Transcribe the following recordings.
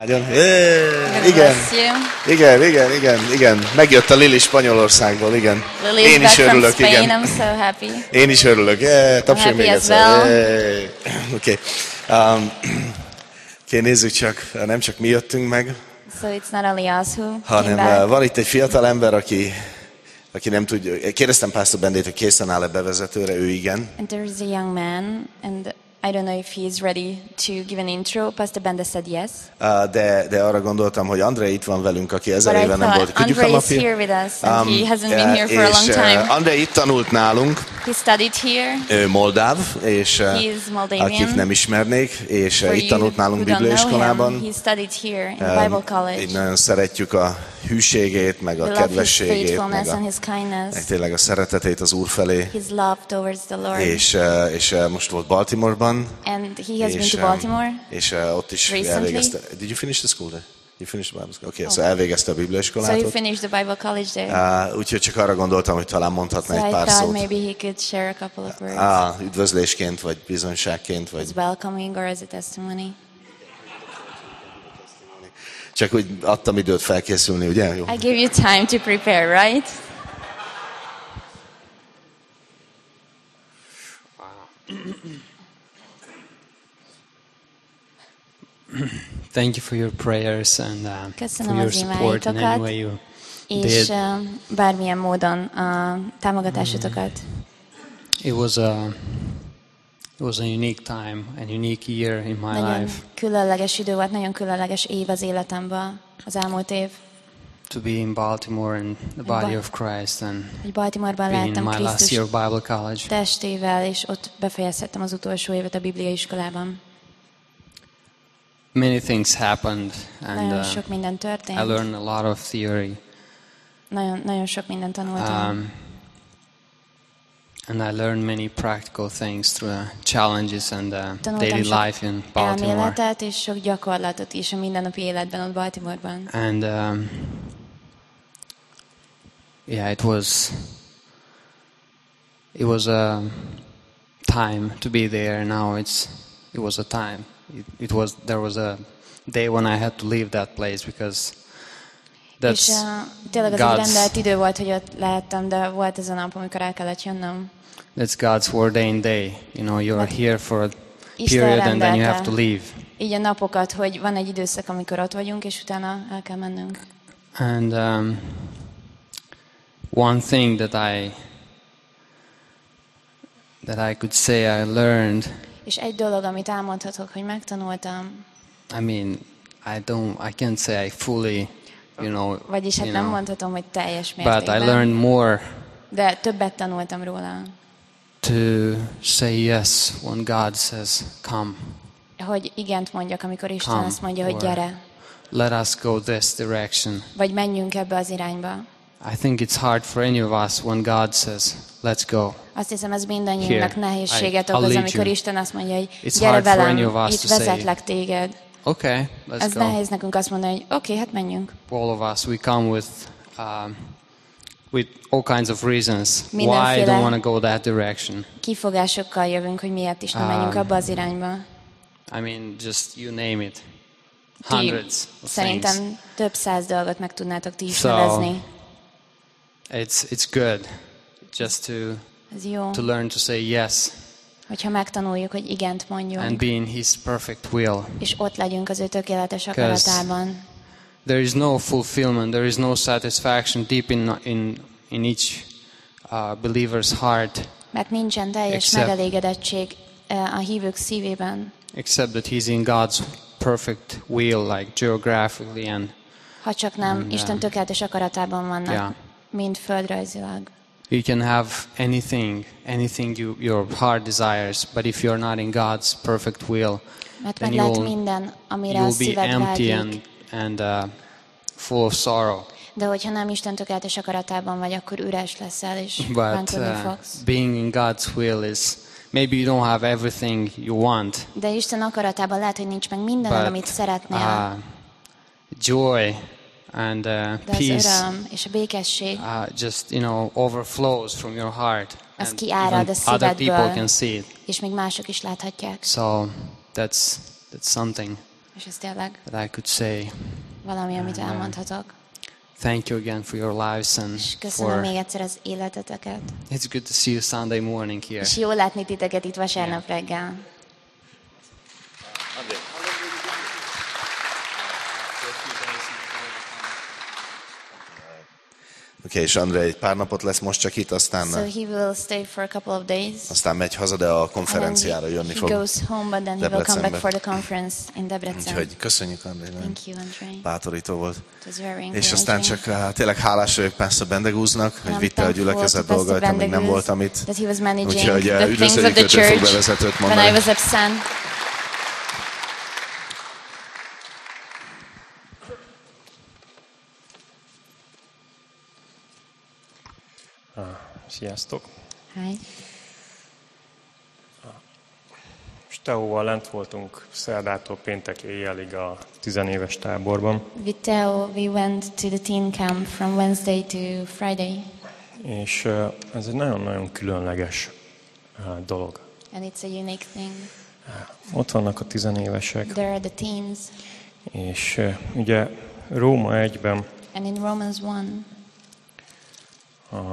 Igen. Megjött a Lili Spanyolországból, igen. Én is örülök, igen. I'm so happy. Én is örülök. Tapsolj még egyszer. Oké. Nézzük csak, nem csak mi jöttünk meg, So it's not only us who came hanem back. van itt egy fiatal ember, aki nem tudja. Kérdeztem Pásztor Bendét, hogy készen áll-e bevezetőre, ő igen. And there's a young man, and I don't know if he's ready to give an intro. Pastor Benda said yes. De arra gondoltam, hogy André itt van velünk, aki 1000 éve nem volt. André is here with us, and he hasn't been here for a long time. André itt tanult nálunk. He studied here. Ő moldáv, és akik nem ismernék, és itt tanult nálunk bibliaiskolában. He studied here in the Bible College. Így nagyon szeretjük a hűségét, meg a kedvességét, meg tényleg a szeretetét az Úr felé. His love towards the Lord. És most volt Baltimore-ban. And he has been to Baltimore. És ott is elvégezte. Did you finish the school there? You finished the Bible school? Okay, so elvégezte a bibliaiskolát. So he finished the Bible College there. Úgyhogy csak arra gondoltam, hogy talán mondhatna egy pár szót. szót. Maybe he could share a couple of words. Üdvözlésként, vagy bizonyságként, vagy... As welcoming or as a testimony. Csak úgy adtam időt felkészülni, ugye? Jó. I gave you time to prepare, right? Thank you for your prayers and for your support in any way you és did. Bármilyen módon a támogatásotokat. It was a unique time, a unique year in my life. Különleges idő volt, nagyon különleges év az életemben, az elmúlt év. To be in Baltimore and the body of Christ and Baltimore-ban being in láttam my last year of Bible college. Testével, és ott befejezhettem az utolsó évet a bibliaiskolában. Many things happened and sok minden történt. I learned a lot of theory. Nagyon sok mindent tanultam. And I learned many practical things through the challenges and daily life in Baltimore. Elméletet és sok gyakorlatot is a mindennapi életben ott Baltimore-ban. And it was a time to be there. Now it was a time. There was a day when I had to leave that place because és tényleg az egy rendelt idő volt, hogy ott lehettem, de volt ez a nap, amikor el kellett jönnöm. That's God's ordained day. You know, you're here for a period and then you have to leave. Így a napokat, hogy van egy időszak, amikor ott vagyunk, és utána el kell mennünk. And one thing that I could say I learned. És egy dolog, amit elmondhatok, hogy megtanultam. I mean, I can't say I fully, Vagyis hát nem mondhatom, hogy teljes mértékben. But I learned more. De többet tanultam róla. To say yes when God says come. Hogy igent mondjak, amikor Isten azt mondja, hogy gyere. Let us go this direction. Vagy menjünk ebbe az irányba. I think it's hard for any of us when God says, let's go. Azt hiszem, ez mindannyiunknak nehézséget okoz, amikor Isten azt mondja, hogy gyere velem, itt vezetlek téged. Okay, let's ez go. nehéz nekünk azt mondani, hogy oké, hát menjünk. All of us, we come with all kinds of reasons why I don't want to go that direction. Kifogásokkal jövünk, hogy miért is nem menjünk abba az irányba. I mean, just you name it. Hundreds of Szerintem things. több száz dolgot meg tudnátok ti is nevezni. It's good just to learn to say yes. Hogyha megtanuljuk, hogy igent mondjunk. And be in His perfect will. És ott legyünk az ő tökéletes akaratában. There is no fulfillment, there is no satisfaction deep in each believer's heart. Mert nincsen teljes megelégedettség a hívők szívében. Except that he's in God's perfect will, like geographically and. Ha csak nem Isten tökéletes akaratában vannak, mind földrajzilag. You can have anything your heart desires, but if you're not in God's perfect will, then you'll be empty and full of sorrow. De hogyha nem Isten tökéletes akaratában vagy, akkor üres leszel és bánkodni fogsz. Being in God's will is maybe you don't have everything you want. De Isten akaratában lehet, hogy nincs meg minden, amit szeretnél. Joy and peace és a békesség just overflows from your heart. Az kiárad a other people can see it. És még mások is láthatják. So that's something. És ez tényleg that I could say. Valami, amit elmondhatok. Thank you again for your lives and és köszönöm még egyszer az életeteket. It's good to see you Sunday morning here. És jó látni titeket itt vasárnap reggel. Oké, és André egy pár napot lesz most csak itt, aztán so he will stay for a couple of days. Aztán megy haza, de a konferenciára jönni fog. He goes home, but then he will come back for the conference in Debrecen. Úgyhogy köszönjük, André. Thank you, André. Bátorító volt. És aztán csak tényleg hálás vagyok Pastor Bendegúznak, hogy vitte a gyülekezet dolgait, amíg nem voltam itt. Úgyhogy üdvözöljük őt, hogy fog bevezetőt mondani. When I was absent. Sziasztok! Hi. Teóval lent voltunk szerdától péntek éjjelig a 10 éves táborban. With Theo, we went to the teen camp from Wednesday to Friday. És ez egy nagyon-nagyon különleges dolog. And it's a unique thing. Ott vannak a 10 évesek. There are the teens. És ugye Róma 1-ben and in Romans 1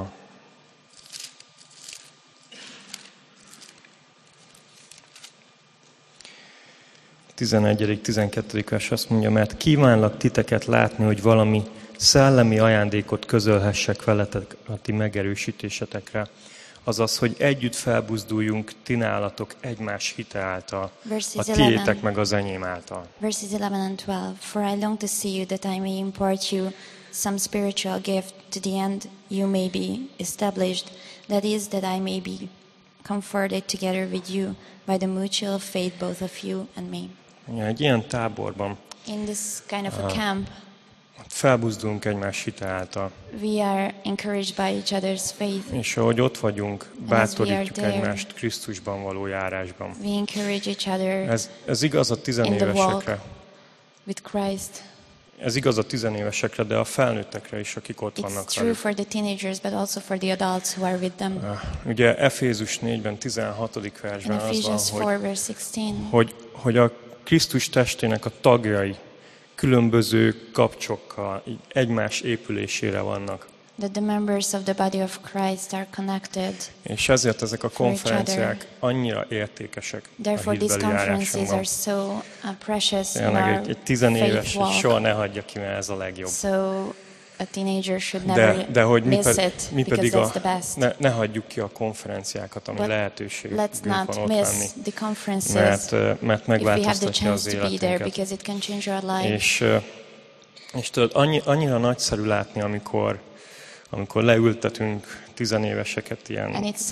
11.-12. vers azt mondja, mert kívánlak titeket látni, hogy valami szellemi ajándékot közölhessek veletek a ti megerősítésetekre. Azaz, hogy együtt felbuzduljunk ti nálatok egymás hite által, a tiétek meg az enyém által. Verses 11 and 12. For I long to see you that I may impart you some spiritual gift to the end you may be established. That is, that I may be comforted together with you by the mutual faith both of you and me. Egy ilyen táborban in this kind of a camp, felbuzdulunk egymás hite által. We are encouraged by each other's faith. És ahogy ott vagyunk, bátorítjuk egymást Krisztusban való járásban. We encourage each other ez igaz a 10 évesekre. With Christ. Ez igaz a 10 évesekre, de a felnőttekre is, akik ott vannak. It's true for the teenagers, but also for the adults who are with them. Ugye Efézus 4-ben 16. versben az van, hogy a Krisztus testének a tagjai különböző kapcsokkal egymás épülésére vannak. That the members of the body of Christ are connected. És ezért ezek a konferenciák annyira értékesek. Therefore these conferences are so precious in our egy 10 éves soha ne hagyja ki, mert ez a legjobb. So a teenager should never hogy miss it, mi pedig because that's the best. Ne hagyjuk ki a konferenciákat, ami lehetőségünk van ott lenni. Mert megváltoztatja az életünket. És tudod, annyira nagyszerű látni, amikor leültetünk 10 éveseket ilyen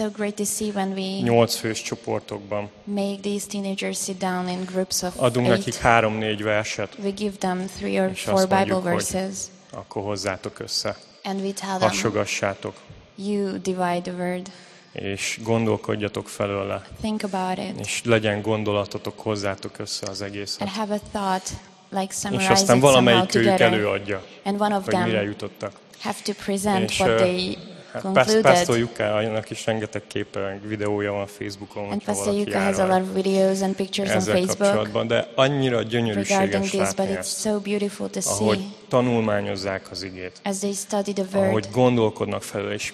8 fős csoportokban. Make these teenagers sit down in groups of adunk nekik 3-4 verset. We give them 3 or 4 Bible verses. Akkor hozzátok össze. And we tell them, hasogassátok. You divide the word. És gondolkodjatok felőle. Think about it. És legyen gondolatotok, hozzátok össze az egészet. And have a thought, like summarize és aztán valamelyikük előadja, and one of hogy mire jutottak. Have to present what they Pastor Jukának is rengeteg képe, videója van Facebookon, and Pastor Yuka has a lot of videos and pictures on Facebook. De annyira gyönyörűséges látni ezt, so beautiful to ahogy tanulmányozzák az igét, as they study the word, ahogy gondolkodnak felül, és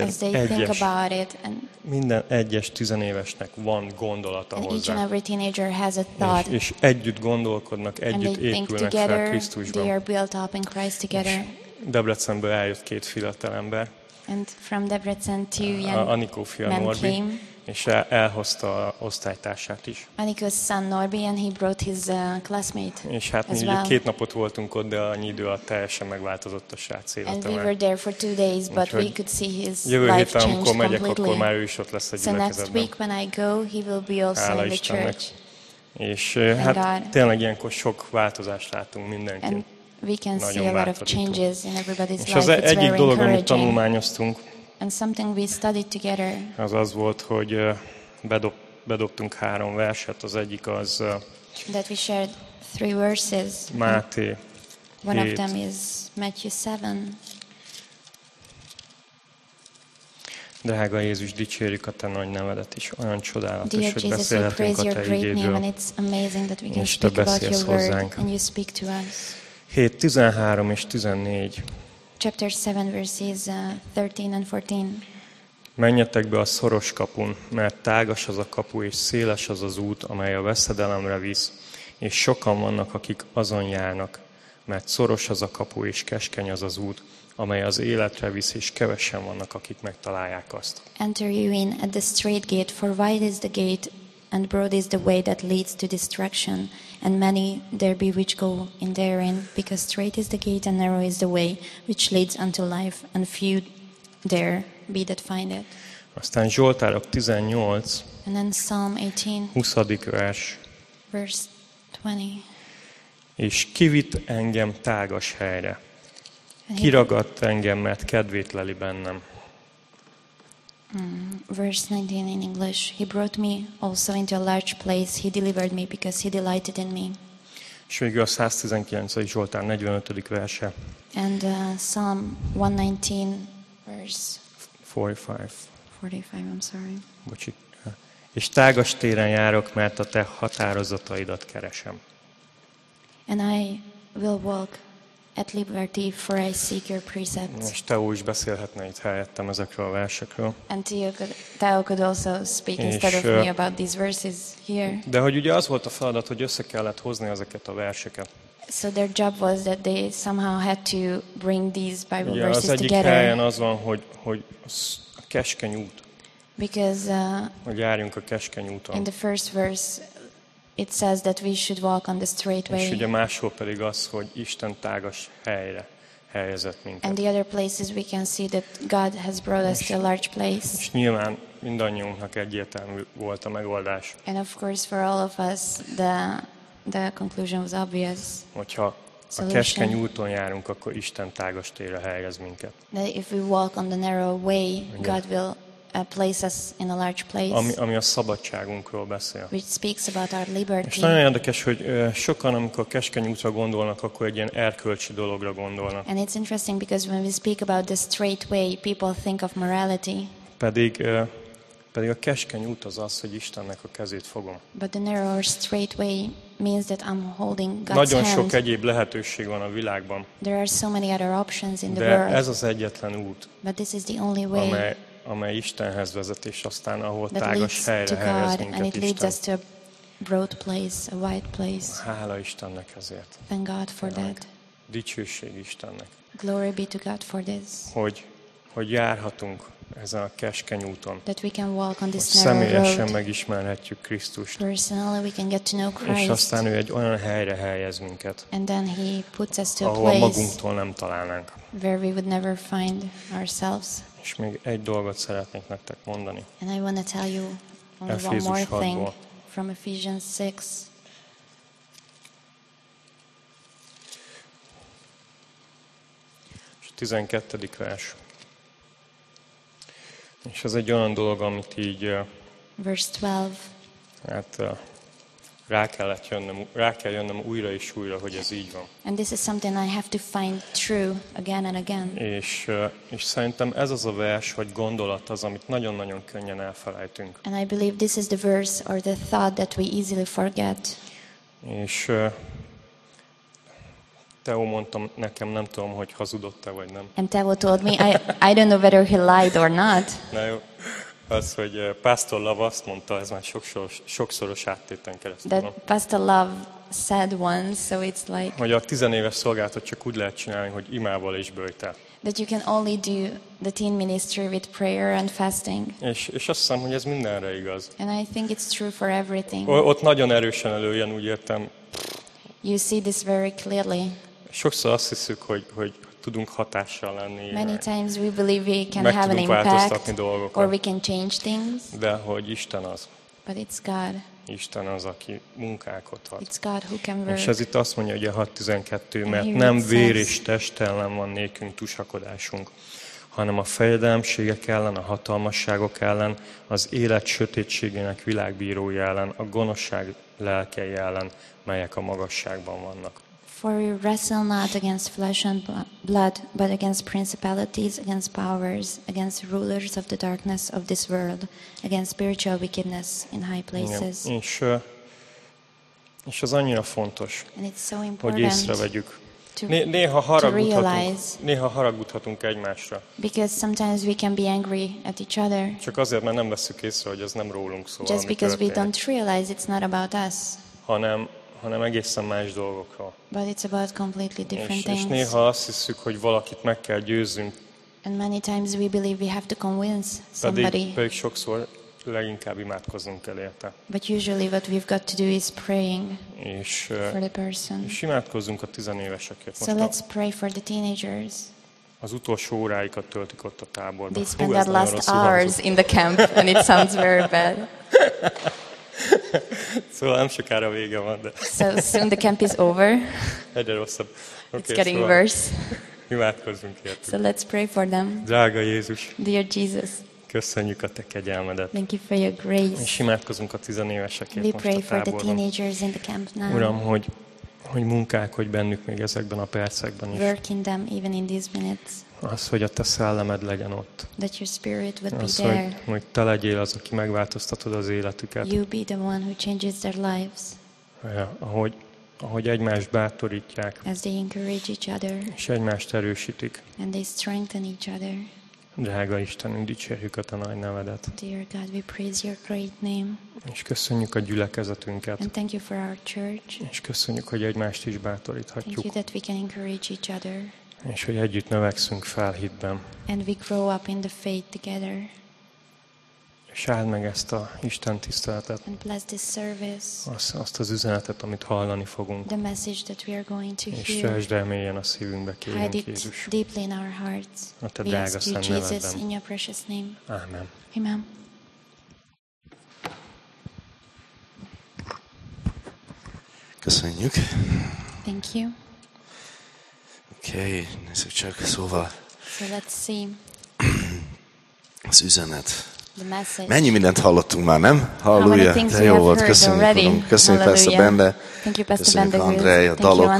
minden egyes 10 évesnek van gondolata and hozzá. Each and every teenager has a thought. És együtt gondolkodnak, együtt épülnek fel Krisztusban. They are built up in Christ together. Debrecenből eljött 2 fiatal ember. And from Debrecen 2 young Anikó fia Norbi, és elhozta osztálytársát is. Aniko's son Norbi, and he brought his classmate. És hát mi 2 napot voltunk ott, de annyi idő alatt teljesen megváltozott a srác élete. And we were there for 2 days, but we could see his jövő life héten, changed amikor megyek, completely. akkor már ő is ott lesz a gyülekezetben. So next week when I go, he will be also Hála in the Istennek. church. És hát tényleg ilyenkor sok változást látunk mindenkin. We can see a lot of changes in everybody's és life. az egyik dolog, amit tanulmányoztunk, and something we studied together, az volt, hogy bedobtunk 3 verset. Az egyik az that we shared 3 verses. Máté One 7. of them is Matthew 7. Drága Jézus, dicsérjük a Te nagy nevedet is. Olyan csodálatos, hogy beszélhetünk a Te igédről, és Te beszélsz hozzánk. 7, 13 és 14. Chapter 7, verses 13 and 14. Menjetek be a szoros kapun, mert tágas az a kapu, és széles az az út, amely a veszedelemre visz, és sokan vannak, akik azon járnak, mert szoros az a kapu, és keskeny az az út, amely az életre visz, és kevesen vannak, akik megtalálják azt. Enter you in at the straight gate, for wide is the gate, and broad is the way that leads to destruction, and many there be which go in therein, because straight is the gate and narrow is the way which leads unto life, and few there be that find it. Aztán Zsoltárok 18, and then Psalm 18, 20. vers. Verse 20. És kivitt engem tágas helyre. Kiragadt engem, mert kedvét leli bennem. Verse 19 in English. He brought me also into a large place. He delivered me because he delighted in me. És végül a 119. Zsoltár 45. verse. And Psalm 119 verse 45. 45, I'm sorry. Bocsi. És tágas téren járok, mert a Te határozataidat keresem. And I will walk at liberty, for I seek your precepts. És Teó is beszélhetne itt helyettem ezekről a versekről. And Theo could also speak instead of me about these verses here. De hogy ugye az volt a feladat, hogy össze kellett hozni ezeket a verseket. So their job was that they somehow had to bring these Bible ugye verses az egyik together. helyen az van, hogy a keskeny út. Because hogy járjunk a keskeny úton. In the first verse it says that we should walk on the straight way. És ugye máshol pedig az, hogy Isten tágas helyre helyezett minket. And the other places we can see that God has brought us to a large place. És nyilván mindannyiunknak egyértelmű volt a megoldás. And of course for all of us the conclusion was obvious. Hogyha a keskeny úton járunk, akkor Isten tágas térre helyez minket. That if we walk on the narrow way, God will place us in a large place. Ami a szabadságunkról beszél. Which speaks about our liberty. És nagyon érdekes, hogy sokan, amikor keskeny útra gondolnak, akkor egy ilyen erkölcsi dologra gondolnak. And it's interesting because when we speak about the straight way, people think of morality. Pedig a keskeny út az az, hogy Istennek a kezét fogom. But the narrow or straight way means that I'm holding God's Nagyon hand. sok egyéb lehetőség van a világban. There are so many other options in the world. De ez az egyetlen út, but this is the only way amely Istenhez vezet, és aztán ahol tágas helyre helyez minket and it leads Isten. us to a broad place, a wide place. Hála Istennek ezért. Thank God for that. Dicsőség Istennek. Glory be to God for this. Hogy járhatunk ezen a keskeny úton. That we can walk on this narrow road. Személyesen megismerhetjük Krisztust. Personally we can get to know Christ. És aztán ő egy olyan helyre helyez minket, and then he puts us to a ahol place magunktól nem találnánk. Where we would never find ourselves. És még egy dolgot szeretnék nektek mondani. And I want to tell you only one more thing from Ephesians 6. És 12. vers. És ez egy olyan dolog, amit így Verse 12. Hát rá kell jönnöm újra és újra, hogy ez így van. And this is something I have to find true again and again. És szerintem ez az a vers, vagy gondolat az, amit nagyon-nagyon könnyen elfelejtünk. And I believe this is the verse or the thought that we easily forget. És Theo mondtam nekem, nem tudom, hogy hazudott-e vagy nem. And Theo told me, I don't know whether he lied or not. Na jó. Az, hogy Pastor Love azt mondta, ez már sokszoros áttéten keresztül. That Pastor Love said once, so it's like hogy a 10 éves szolgálatot csak úgy lehet csinálni, hogy imával és böjtel. That you can only do the teen ministry with prayer and fasting. És azt hiszem, hogy ez mindenre igaz. And I think it's true for everything. Ott nagyon erősen előjön, úgy értem. You see this very clearly. Sokszor azt hiszük, hogy tudunk hatással lenni. Many times we believe we can have an impact or we can change things. De hogy Isten az. But it's God. Isten az, aki munkálkodhat. It's God who can work. És ez itt azt mondja, hogy a 6:12, mert nem vér és test ellen van nékünk tusakodásunk, hanem a fejedelemségek ellen, a hatalmasságok ellen, az élet sötétségének világbírói ellen, a gonoszság lelkei ellen, melyek a magasságban vannak. For we wrestle not against flesh and blood, but against principalities, against powers, against rulers of the darkness of this world, against spiritual wickedness in high places. Igen. És az annyira fontos, hogy észrevegyük. Néha haragudhatunk egymásra. Because sometimes we can be angry at each other. Csak azért, mert nem vesszük észre, hogy ez nem rólunk szól. Just because we don't realize it's not about us. Hanem egészen más dolgokról. But it's about completely different things. És néha azt hiszük, hogy valakit meg kell győzzünk. And many times we believe we have to convince somebody. Pedig sokszor leginkább imádkoznunk kell érte. But usually what we've got to do is praying for the person. És imádkozzunk a tizenévesekért. So let's pray for the teenagers. Az utolsó óráikat töltik ott a táborban. They spend their last hours in the camp, and it sounds very bad. Szóval nem sokára vége van, de... So soon the camp is over. Egyre rosszabb. It's getting worse. Imádkozzunk értük. So let's pray for them. Drága Jézus. Dear Jesus. Köszönjük a te kegyelmedet. Thank you for your grace. És imádkozunk a tizenévesekért most a táborban. We pray for the teenagers in the camp now. Uram, hogy munkálkodj bennük még ezekben a percekben is. Work in them even in these minutes. Az, hogy a te szellemed legyen ott. That your spirit would az, be there. Hogy te legyél az, aki megváltoztatod az életüket. You be the one who changes their lives. Ahogy egymást bátorítják. As they encourage each other. És egymást erősítik. And they strengthen each other. Drága Istenünk, dicsérjük a te nagy nevedet. Dear God, we praise your great name. És köszönjük a gyülekezetünket. And thank you for our church. És köszönjük, hogy egymást is bátoríthatjuk. Thank you that we can encourage each other. És hogy együtt növekszünk fel hitben. And we grow up in the faith together. És áld meg ezt a Isten tiszteletet. And bless this service. Azt az üzenetet, amit hallani fogunk. The message that we are going to hear. És fesd el mélyen a szívünkbe, kérünk Jézus. Deeply in our hearts. A te drága szent nevedben. In your precious name. Amen. Amen. Köszönjük. Thank you. Oké, nézzük csak, szóval. So let's see. Az üzenet. Mennyi mindent hallottunk már, nem? Halleluja, de jó volt, köszönjük. Köszönjük persze Bende, köszönjük Andrej, a dalok,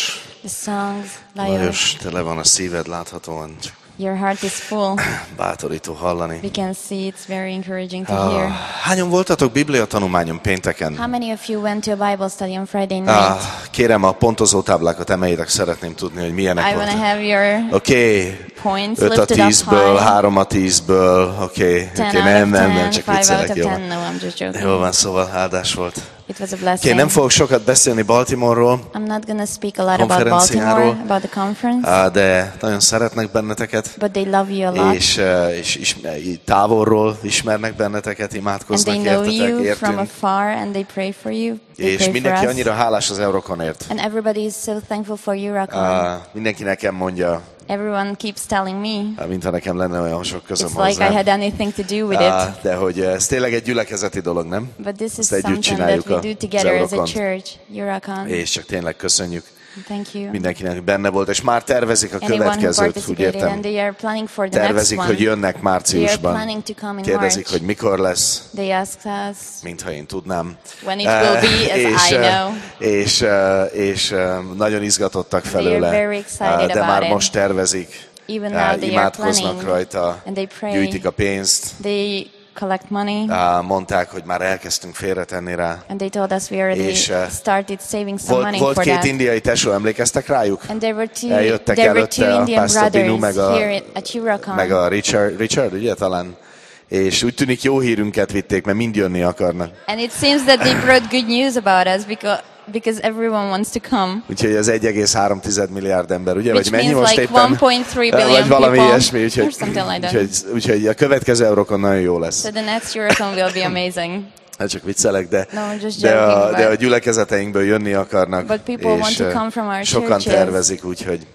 Lajos, tele van a szíved láthatóan. Your heart is full. Bátorító hallani. We can see it's very encouraging to hear. Hányan voltatok Biblia tanulmányon pénteken? How many of you went to a Bible study on Friday night? Kérem, a pontozó táblákat emeljétek, szeretném tudni, hogy milyenek voltak. I want to have your points 5 a 10-ből, 3 a 10-ből, oké, nem, csak viccelek, jó. Jól van, szóval áldás volt. It was a blessing. Nem fogok sokat beszélni Baltimore-ról, I'm not going to speak a lot about Baltimore, about the conference. De nagyon szeretnek benneteket. But they love you a lot. És távolról ismernek benneteket, imádkoznak értetek, értünk. And they know you értünk. from afar and they pray for you. És mindenki annyira hálás az Euroconért. And everybody is so thankful for Eurocon. Mindenki nekem mondja. Everyone keeps telling me. Mintha nekem lenne olyan sok közöm hozzá. It's like I had anything to do with it. De hogy ez tényleg egy gyülekezeti dolog, nem? But this is something that we do together as a church, Eurocon. És csak tényleg köszönjük. Thank you. Mindenkinek benne volt, és már tervezik a következőt, úgy értem. Tervezik, hogy jönnek márciusban. Kérdezik, hogy mikor lesz. Mintha én tudnám. When it will be, as I know. És nagyon izgatottak felőle, de már most tervezik. Imádkoznak rajta, gyűjtik a pénzt. Collect money. Mondták, hogy már elkezdtünk félretenni rá. And they told us we already started saving some money for that. Volt 2 indiai tesó, emlékeztek rájuk? And there were two Indian brothers here at Eurocon. Meg a Richard, ugye talán? És úgy tűnik jó hírünket vitték, mert mind jönni akarnak. And it seems that they brought good news about us because everyone wants to come. Úgyhogy az 1,3 milliárd ember, ugye? Which vagy mennyi most like éppen? 1.3 billion vagy valami people. Ilyesmi, úgyhogy a következő Eurocon nagyon jó lesz. So the next Eurocon will be amazing. Hát csak viccelek, de a gyülekezeteinkből jönni akarnak, és sokan tervezik, úgyhogy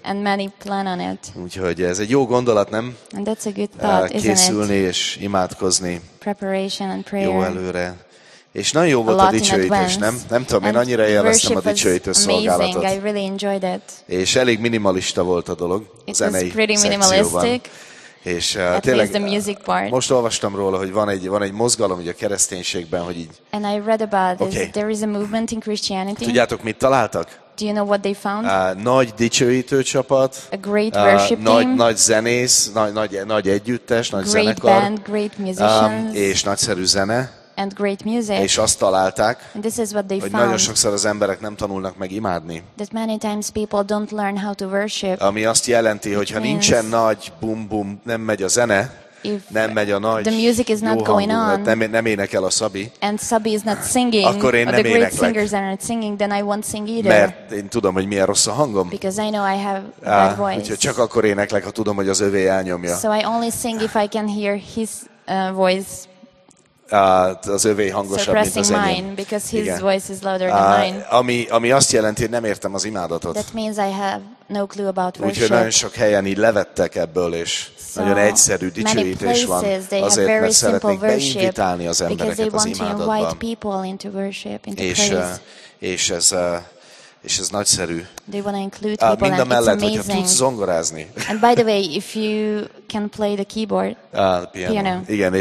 úgyhogy ez egy jó gondolat, nem? And that's a good thought, készülni és imádkozni Preparation and prayer. Jó előre. És nagyon jó volt a dicsőítés, nem? Nem tudom, én annyira élveztem a dicsőítő szolgálatot. I really enjoyed it. És elég minimalista volt a dolog, a zenei szekcióban. És tényleg most olvastam róla, hogy van egy mozgalom ugye a kereszténységben, hogy így. And I read about this. There is a movement in Christianity. Tudjátok, mit találtak? Do you know what they found? Nagy dicsőítő csapat, a great worship team, nagy zenész, nagy együttes, nagy great zenekar, band, great musicians, és nagyszerű zene. And great music. És azt találták, and this is what they hogy found, nagyon sokszor az emberek nem tanulnak meg imádni. That many times people don't learn how to worship. Ami azt jelenti, hogy ha nincsen nagy bum-bum, nem megy a zene, nem megy a nagy the music is not going on, nem énekel a Szabi, and Szabi is not singing, akkor én or nem the great éneklek. singers are not singing, then I won't sing either. Mert én tudom, hogy milyen rossz a hangom. Because I know I have a bad voice. Úgyhogy csak akkor éneklek, ha tudom, hogy az övé elnyomja. So I only sing if I can hear his voice. Az övé hangosabb, mint az enyém. Because his voice is louder than mine. Ami azt jelenti, hogy nem értem az imádatot. That means I have no clue about worship. Úgyhogy nagyon sok helyen így levettek ebből, és nagyon egyszerű dicsőítés van. Azért, mert szeretnék beinvitálni az embereket az imádatba. És ez nagyszerű. Mind a mellett, hogyha tudsz zongorázni. And by the way, if you can play the keyboard, piano. Igen,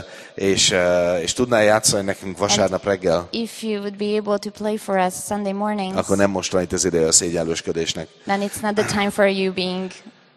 és tudnál játszani nekünk vasárnap reggel. If you would be able to play for us Sunday mornings, akkor nem most van itt az ideje a szégyellősködésnek. Then it's not the time for you being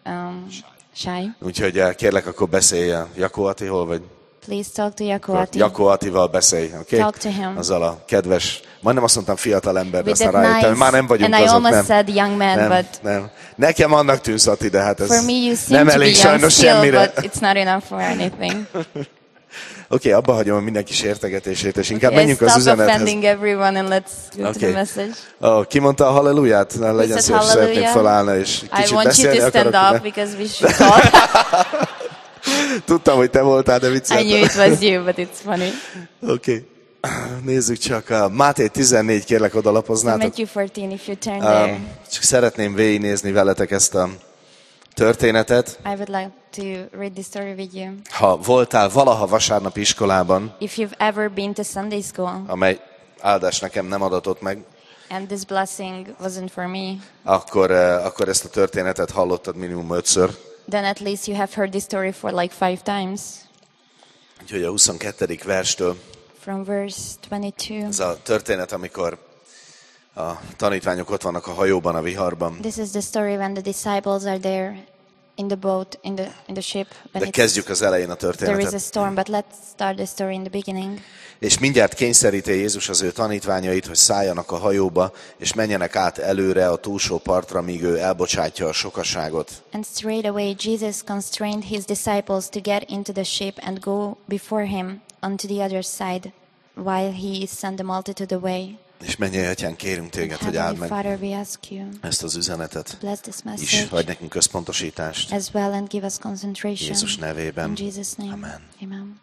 shy. Úgyhogy kérlek, akkor beszélj. Jakó Ati, hol vagy? Please talk to Jakó Ati. Jakó Atival beszélj, oké? Talk to him. Azzal a kedves, majdnem azt mondtam fiatal ember, de aztán rájöttem, már nem vagyunk azok, nem. Said young man, nem, but nem. Nekem annak tűnsz, Ati, de hát ez nem elég sajnos semmire. But it's not enough for anything. Oké, abba hagyom a mindenki sértegetését, és inkább menjünk az üzenethez. Offending everyone and let's go to the message. Ki mondta a halleluját? Legyen szíves, szeretnék felállni, és kicsit beszélni akarok. I want you to stand up, because we should talk. Tudtam, hogy te voltál, de vicceltem. I knew it was you, but it's funny. Oké. Nézzük csak. Máté 14, kérlek, oda lapoznátok. Matthew 14, if you turn there. Csak szeretném végignézni veletek ezt a történetet. I would like to read this story with you. Ha voltál valaha vasárnapi iskolában, if you've ever been to Sunday school, amely áldás nekem nem adatott meg, and this blessing wasn't for me, akkor ezt a történetet hallottad minimum 5-ször. Then at least you have heard this story for like 5 times. Úgyhogy a 22. verstől. From verse 22. Ez a történet, amikor a tanítványok ott vannak a hajóban, a viharban. This is the story when the disciples are there in the boat, in the ship. De kezdjük az elején a történetet. There is a storm, but let's start the story in the beginning. És mindjárt kényszeríti Jézus az ő tanítványait, hogy szálljanak a hajóba, és menjenek át előre a túlsó partra, míg ő elbocsátja a sokaságot. And straight away Jesus constrained his disciples to get into the ship and go before him onto the other side, while he sent the multitude away. És mennyei Atyán, kérünk téged, hogy áld meg Father, we ask you ezt az üzenetet, bless this message, és hagyj nekünk központosítást. As well, and give us concentration. Jézus nevében. In Jesus' name. Amen. Amen.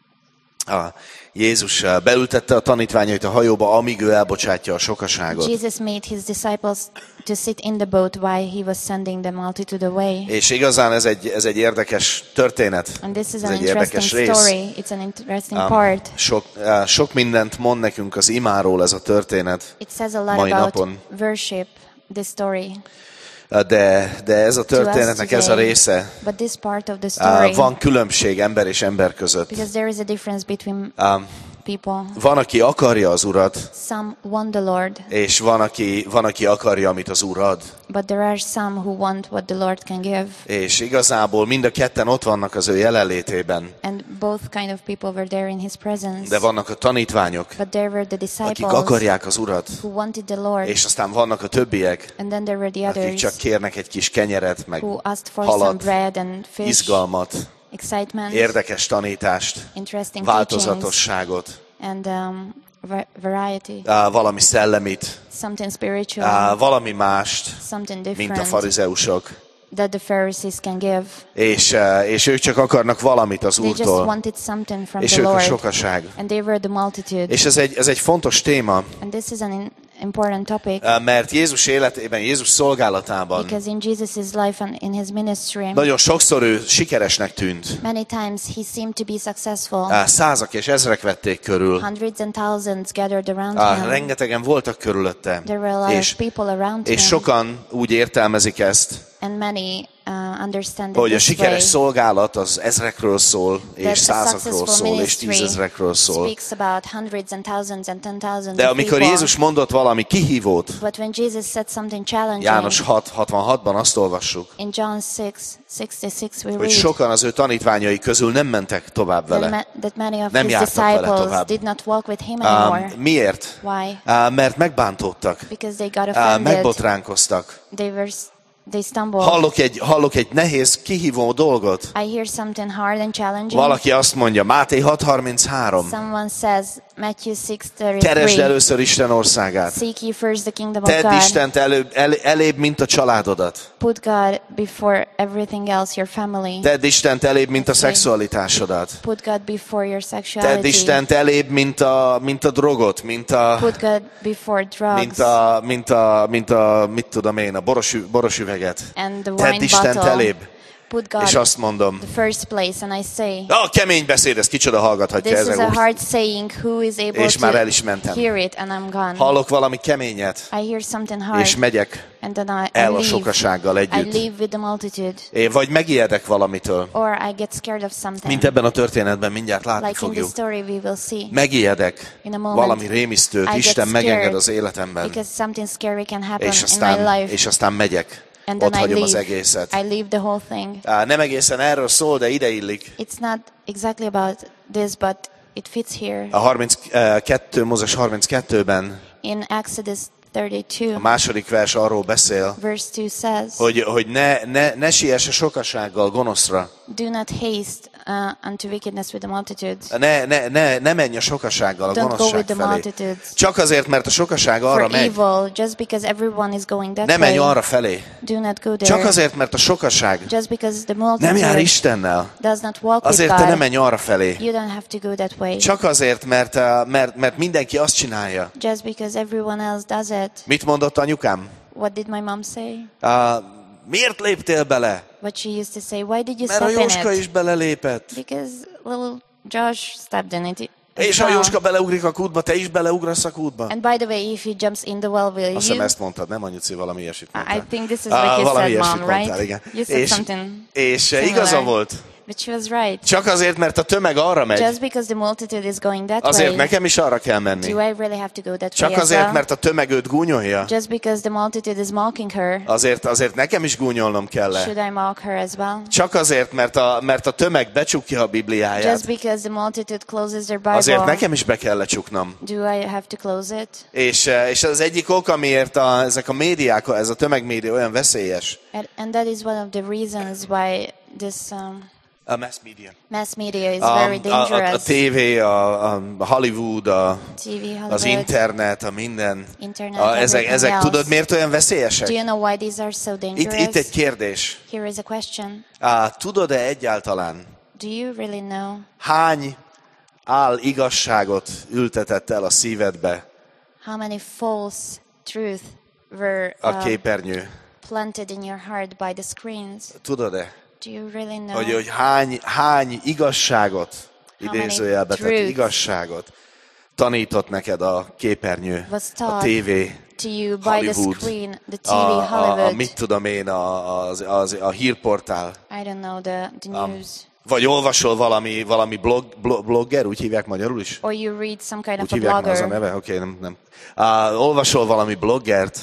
Jézus beültette a tanítványait a hajóba, amíg ő elbocsátja a sokaságot. Jesus made his disciples to sit in the boat while he was sending the multitude away. És igazán ez egy érdekes történet. And this is an interesting story. It's an interesting part. Sok mindent mond nekünk az imáról ez a történet. It says a lot about worship, this story. De ez a történetnek ez a része. But this part of the story, van különbség ember és ember között. Because there is a difference between people. Van, aki akarja az Urat, some want the Lord, és van, aki akarja, amit az Úr ad. But there are some who want what the Lord can give. És igazából mind a ketten ott vannak az ő jelenlétében. And both kind of people were there in his presence. De vannak a tanítványok, but there were the disciples, akik akarják az Urat, who wanted the Lord. És aztán vannak a többiek, and then there were the others, akik csak kérnek egy kis kenyeret, meg who asked for halat, some bread and fish, izgalmat, excitement, érdekes tanítást, változatosságot, and variety, valami szellemit, something spiritual, valami mást, something different, mint a farizeusok. That the Pharisees can give. És ők csak akarnak valamit az Úrtól. They just wanted something from és the ők Lord. a sokaság. And they were the multitude. És ez egy fontos téma. And this is an important topic. Mert Jézus életében, Jézus szolgálatában because in Jesus's life and in his ministry, nagyon sokszor ő sikeresnek tűnt. Many times he seemed to be successful. Százak és ezrek vették körül. Hundreds and thousands gathered around him. Rengetegen voltak körülötte. There were a lot of people around him. És sokan úgy értelmezik ezt, and many understand hogy a sikeres szolgálat az ezrekről szól, és százakról szól, és tízezrekről szól. De amikor Jézus mondott valami kihívót, János 6:66-ban azt olvassuk, hogy sokan az ő tanítványai közül nem mentek tovább vele. Nem jártak vele tovább. Miért? Mert megbántódtak, megbotránkoztak. Hallok egy nehéz, kihívó dolgot. Valaki azt mondja, Máté 6:33. Keresd először Isten országát. Tedd Istent elébb, mint a családodat. Tedd Istent elébb, mint a szexualitásodat. Tedd Istent elébb, mint a drogot, mint a mit tudom én, a boros üveget. Tedd Istent elébb. És azt mondom, kemény beszéd, ez kicsoda hallgathatja ezek. És már el is mentem. Hallok valami keményet, és megyek el a sokasággal együtt. Vagy megijedek valamitől. Mint ebben a történetben mindjárt látni fogjuk. Megijedek valami rémisztőt, Isten megenged az életemben. És aztán megyek. Ott hagyom az egészet. Nem egészen erről szól, de ide illik. It's not exactly about this, but it fits here. A Mózes 32-ben in Exodus 32, a második vers arról beszél, verse 2 says, hogy ne siess a sokasággal gonoszra. Do not haste unto wickedness with the multitudes. Ne menj a sokasággal a gonoszság felé. Csak azért, mert a sokaság arra megy. Evil, just because everyone is going that ne menj arra felé. Do not go there. Csak azért, mert a sokaság just because the multitude nem jár Istennel. Does not walk azért with te God. ne menj arra felé. You don't have to go that way. Csak azért, mert mindenki azt csinálja. Just because everyone else does it. Mit mondott anyukám? What did my mom say? Miért léptél bele? What she used to say, why did you step in it? Mert a Jóska is belelépett. Because little Josh stepped in it. És ha Jóska beleugrik a kútba, te is beleugrasz a kútba. And by the way, if he jumps in the well, will you? Azt hiszem ezt mondtad, nem anyuci, valami ilyesmit mondtál. I think this is what you said, Mom, right? Mondtál, igen. You said something és igaza volt. But she was right. Csak azért, mert a tömeg arra megy. Just because the multitude is going that azért way. Nekem is arra kell menni. Do I really have to go that Csak way azért, as well? mert a tömeg őt gúnyolja. Just because the multitude is mocking her. Azért nekem is gúnyolnom kell. Should I mock her as well? Csak azért, mert a tömeg becsukja a Bibliáját. Just because the multitude closes their Bible. Azért nekem is be kell lecsuknom. Do I have to close it? És az egyik ok, amiért ezek a médiák, ez a tömegmédia olyan veszélyes. And that is one of the reasons why this a mass media is very dangerous. A TV, a Hollywood, TV, az internet, a minden. Ezek tudod, miért olyan veszélyesek? Do you know why these are so dangerous? Itt egy kérdés. Here is a question. Tudod-e egyáltalán? Do you really know? Hány igazságot ültetett el a szívedbe? How many false truth were a képernyő? Planted in your heart by the screens? Tudod-e? Do you really know? Hogy hány igazságot, idézőjelbe tett igazságot tanított neked a képernyő, a tévé, Hollywood, mit tudom én, a hírportál. I don't know, the news. Vagy olvasol valami blogger, úgy hívják magyarul is? Or you read some kind of a blogger. Az a neve? Oké, nem. Olvasol valami bloggert,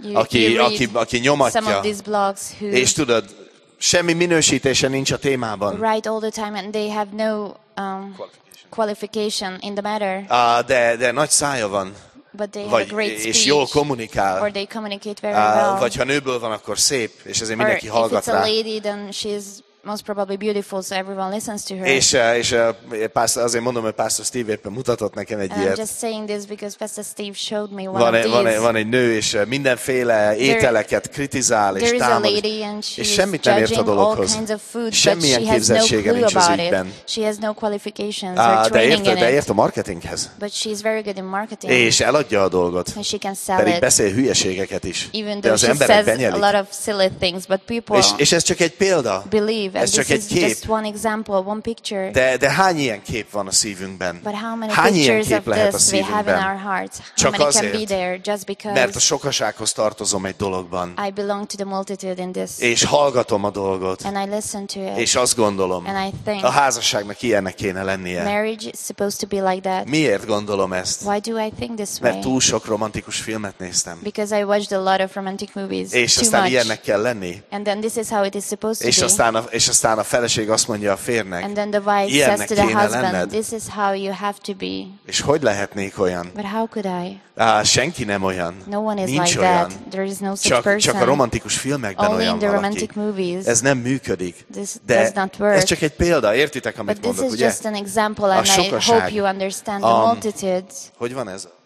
aki nyomatja, és tudod, semmi minősítése nincs a témában. Right all the time, and they have no qualification in the matter. De nagy szája van. But they have a great speech, és jól kommunikál. Or they communicate very well. Vagy ha nőből van, akkor szép, és ezért mindenki hallgat rá. Or if it's a lady, then she's most probably beautiful, so everyone listens to her. És azért mondom, hogy Pastor Steve éppen mutatott nekem egy ilyet. I'm just saying this because Pastor Steve showed me one of these. Van egy nő, és mindenféle ételeket kritizál és támad. És semmit nem ért a dologhoz. Semmilyen képzettsége nincs az ügyben. She has no qualifications or training in it. De ért a marketinghez. But she's very good in marketing. És eladja a dolgot. And she can sell pedig it. beszél hülyeségeket is. Even de az she emberek says benyelik. a lot of silly things, but people és ez csak egy példa. Believe. Ez csak egy kép. Just one example, one picture. De hány ilyen kép van a szívünkben? But how many hány ilyen pictures kép lehet a we have in our szívünkben? hearts? How Csak many can azért, be there just because mert a sokasághoz tartozom egy dologban. I belong to the multitude in this. És hallgatom a dolgot. And I listen to it. És azt gondolom, And I think a házasságnak ilyennek kéne lennie. Marriage is supposed to be like that. Miért gondolom ezt? Why do I think this way? Mert túl sok romantikus filmet néztem. Because I watched a lot of romantic movies. És aztán ilyennek kell lenni. And then this is how it is supposed to be. És aztán a feleség azt mondja a férnek, and then the wife says to the husband, this is how you have to be. És hogy lehetnék olyan? But how could I? Senki nem olyan. No one is nincs like olyan. That. There is no such person. Csak a romantikus filmekben Only olyan in the valaki. romantic movies. Ez nem működik. This does not work. Ez csak egy példa, értitek, amit But mondok, ugye? This is just an example, and I hope you understand the multitudes. Hogy van ez?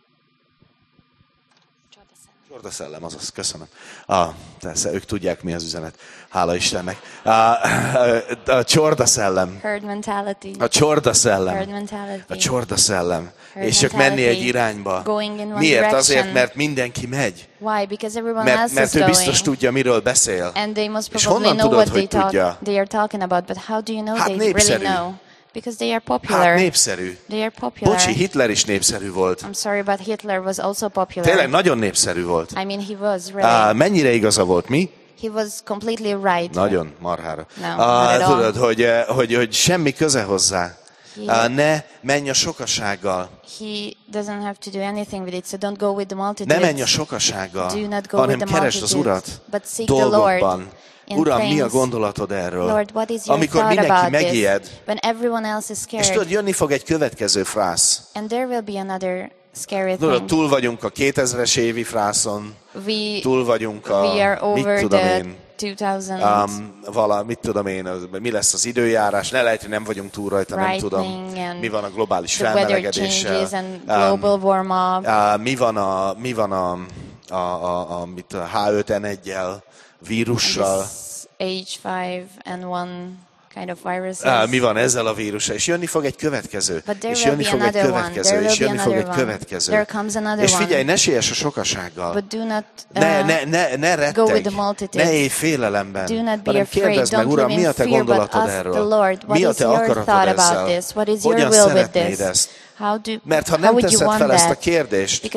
Csordaszellem, azaz, köszönöm. Persze, ők tudják, mi az üzenet. Hála Istennek. A csordaszellem. Herd mentality. A csordaszellem. Herd mentality. A csordaszellem. És csak menni egy irányba. Miért? Azért, mert mindenki megy. Why? Because everyone else is mert ő biztos tudja, miről beszél. And they must probably know what they are talking about. But how do you know they really know? Because they are popular. Hát népszerű. They are popular. Bocsi, Hitler is népszerű volt. I'm sorry, but Hitler was also popular. Tényleg nagyon népszerű volt. I mean, he was really. Mennyire igaza volt, mi? He was completely right. Nagyon, marhára. No, tudod, hogy semmi köze hozzá. Ne menj a sokasággal. He doesn't have to do anything with it, so don't go with the multitudes. Ne menj a sokasággal, do not go hanem with the keresd az Urat but seek dolgokban. The Lord. Uram, mi a gondolatod erről? Lord, what is your amikor mindenki megijed, when everyone else is scared, és tudod, jönni fog egy következő frász. And there will be another scary thing. Túl vagyunk a 2000-es évi frászon, túl vagyunk a, mit tudom én, mit tudom én, mi lesz az időjárás, ne lehet, hogy nem vagyunk túl rajta, nem tudom. Mi van a globális felmelegedéssel. Mi van a H5N1-jel, vírussal. H5N1 kind of viruses. Mi van ezzel a vírussal? És jönni fog egy következő. És jönni fog egy következő. És jönni fog egy következő. És figyelj, ne siess a sokasággal. Ne rettegj. Ne élj félelemben. Hanem kérdezd meg, Uram, mi a te gondolatod erről? Mi a te akaratod ezzel? Hogyan szeretnéd ezt? Mert ha nem teszed fel ezt a kérdést,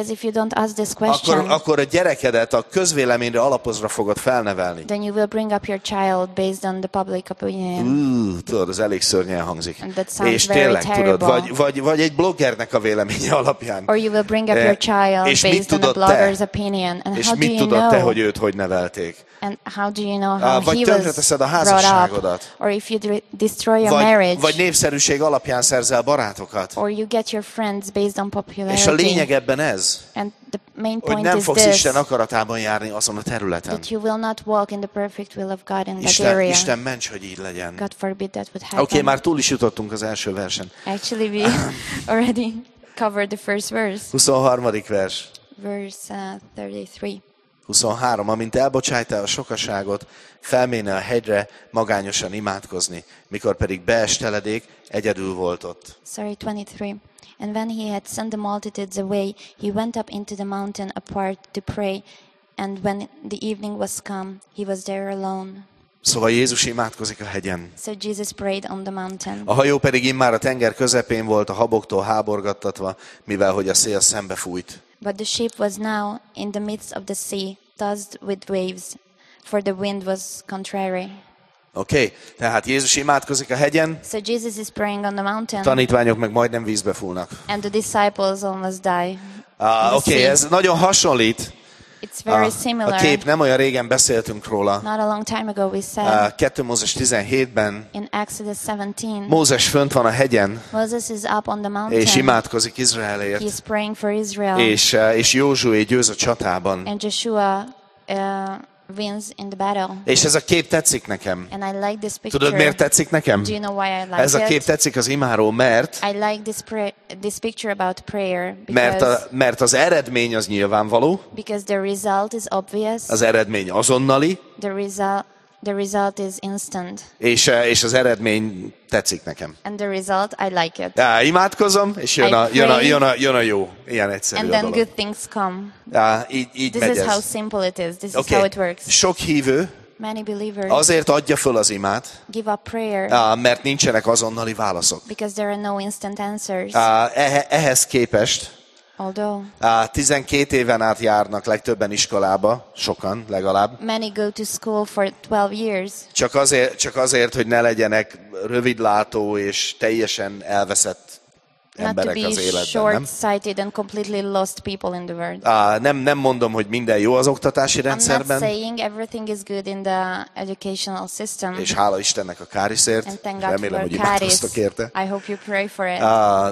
akkor a gyerekedet a közvéleményre alapozva fogod felnevelni. Then you will bring up your child based on the public opinion. Tudod, ez elég szörnyen hangzik. És tényleg, tudod, vagy egy bloggernek a véleménye alapján. Or you will bring up your child based on the blogger's opinion. And és mit tudod te, hogy őt hogy nevelték? And how do you know how vagy tönkreteszed a házasságodat. Or if you destroy your marriage. Vagy népszerűség alapján szerzel barátokat. Or you get your friends based on popularity. És a lényeg ebben ez, and the main point hogy nem is fogsz this, Isten akaratában járni azon a területen. That you will not walk in the perfect will of God in that area. Isten ments, hogy így legyen. God forbid that would happen. Oké, már túl is jutottunk az első versen. Actually, we already covered the first verse. 23. vers. Verse 33. 23. Amint elbocsájtál a sokaságot, felméne a hegyre magányosan imádkozni, mikor pedig beesteledék, egyedül volt ott. 23. And when he had sent the multitudes away, he went up into the mountain apart to pray, and when the evening was come, he was there alone. Szóval Jézus imádkozik a hegyen. So Jesus prayed on the mountain. A hajó pedig immár a tenger közepén volt, a haboktól háborgattatva, mivel hogy a szél szembe fújt. But the ship was now in the midst of the sea, tossed with waves, for the wind was contrary. Oké, tehát Jézus imádkozik a hegyen. So Jesus is praying on the mountain. Tanítványok meg majdnem vízbe fúlnak. And the disciples almost die. Oké, ez nagyon hasonlít. It's very similar. A kép, nem olyan régen beszéltünk róla. Not a long time ago we said. 2 Mózes 17-ben. In Exodus 17. Mózes fönt van a hegyen. Moses is up on the mountain. És imádkozik Izraelért. He is praying for Israel. És Józsué győz a csatában. And Joshua wins in the battle. És ez a kép tetszik nekem. And I like this picture. Tudod, miért tetszik nekem? Do you know why I like ez a kép tetszik az imáról, mert I like this picture about prayer mert az eredmény az nyilvánvaló. Because the result is obvious. Az eredmény azonnali. The result is instant. És az eredmény tetszik nekem. And the result, I like it. Imádkozom, és jön a jó. Ilyen egyszerű and a then dolog. Good things come. Így This megy is ez. how simple it is. This is how it works. Sok hívő Many believers azért adja föl az imát, give up prayer, mert nincsenek azonnali válaszok. Because there are no instant answers. Ehhez képest 12 éven át járnak legtöbben iskolába, sokan legalább. Many go to school for 12 years. Csak azért, hogy ne legyenek rövidlátó és teljesen elveszett emberek az életben, nem? Short-sighted and completely lost people in the world. Nem mondom, hogy minden jó az oktatási rendszerben. I'm not saying everything is good in the educational system. És hála Istennek a Káriszért. Remélem, hogy imádkoztok érte. I hope you pray for it.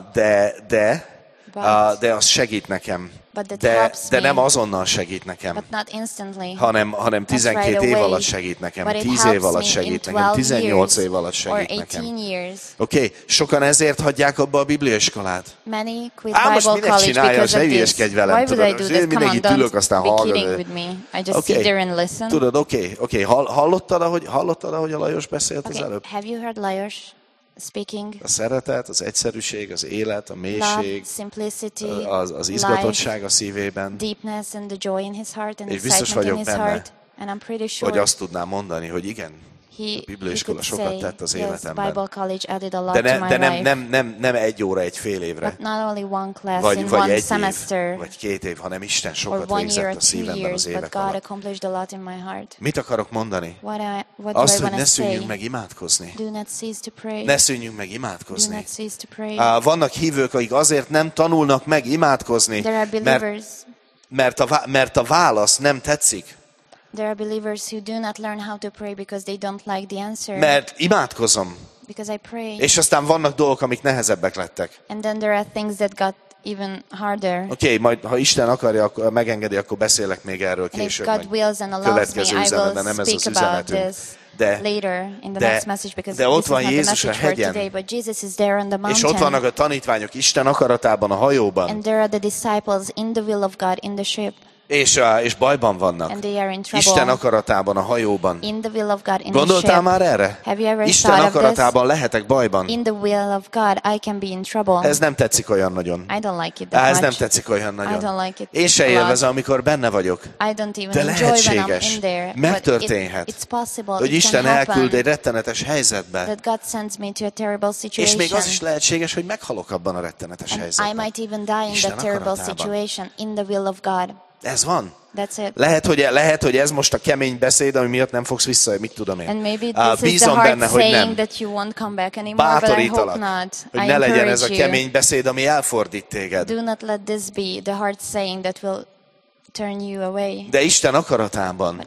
De az segít nekem. De nem azonnal segít nekem, hanem 12 év alatt segít nekem, 10 év alatt segít nekem, 18 év alatt segít nekem. Oké, sokan ezért hagyják abba a bibliaiskolát. Most minek csinálja, ne hülyeskedj velem, tudod, én mindenkit ülök, aztán hallgatok. Tudod, oké, hallottad, ahogy a Lajos beszélt az előbb? Have you heard Lajos speaking? A szeretet, az egyszerűség, az élet, a mélység, love, simplicity, az izgatottság a szívében. Deepness and the joy in his heart and és biztos vagyok benne, and I'm pretty sure hogy azt tudnám mondani, hogy igen, a bibliaiskola sokat tett az életemben. De nem 1 óra, 1,5 évre. Vagy 1 év, vagy 2 év, hanem Isten sokat végzett a szívemben az évek alatt. Mit akarok mondani? Azt, hogy ne szűnjünk meg imádkozni. Ne szűnjünk meg imádkozni. Vannak hívők, akik azért nem tanulnak meg imádkozni, mert a válasz nem tetszik. There are believers who do not learn how to pray because they don't like the answer. Mert imádkozom. Because I pray. És aztán vannak dolgok, amik nehezebbek lettek. And then there are things that got even harder. Oké, majd ha Isten akarja, akkor megengedi, akkor beszélek még erről később. And if God wills and allows me, I will speak about this later in the next message because de ott this is van not Jézus the a message for hegyen, today, but Jesus is there on the mountain. és ott vannak a tanítványok Isten akaratában a hajóban. And there are the disciples in the will of God in the ship. És bajban vannak. Isten akaratában a hajóban. Gondoltál már erre? Isten akaratában lehetek bajban. Ez nem tetszik olyan nagyon. Ez nem tetszik olyan nagyon. Én se élvezem, amikor benne vagyok. De lehetséges, megtörténhet, hogy Isten elküld egy rettenetes helyzetbe. És még az is lehetséges, hogy meghalok abban a rettenetes helyzetben. Isten akaratában. Ez van. Lehet, hogy ez most a kemény beszéd, ami miatt nem fogsz vissza, mit tudom én. Bízom benne, hogy nem. Bátorítalak, hogy ne legyen ez a kemény beszéd, ami elfordít téged. Do not let this be the hard saying that will turn you away. De Isten akaratában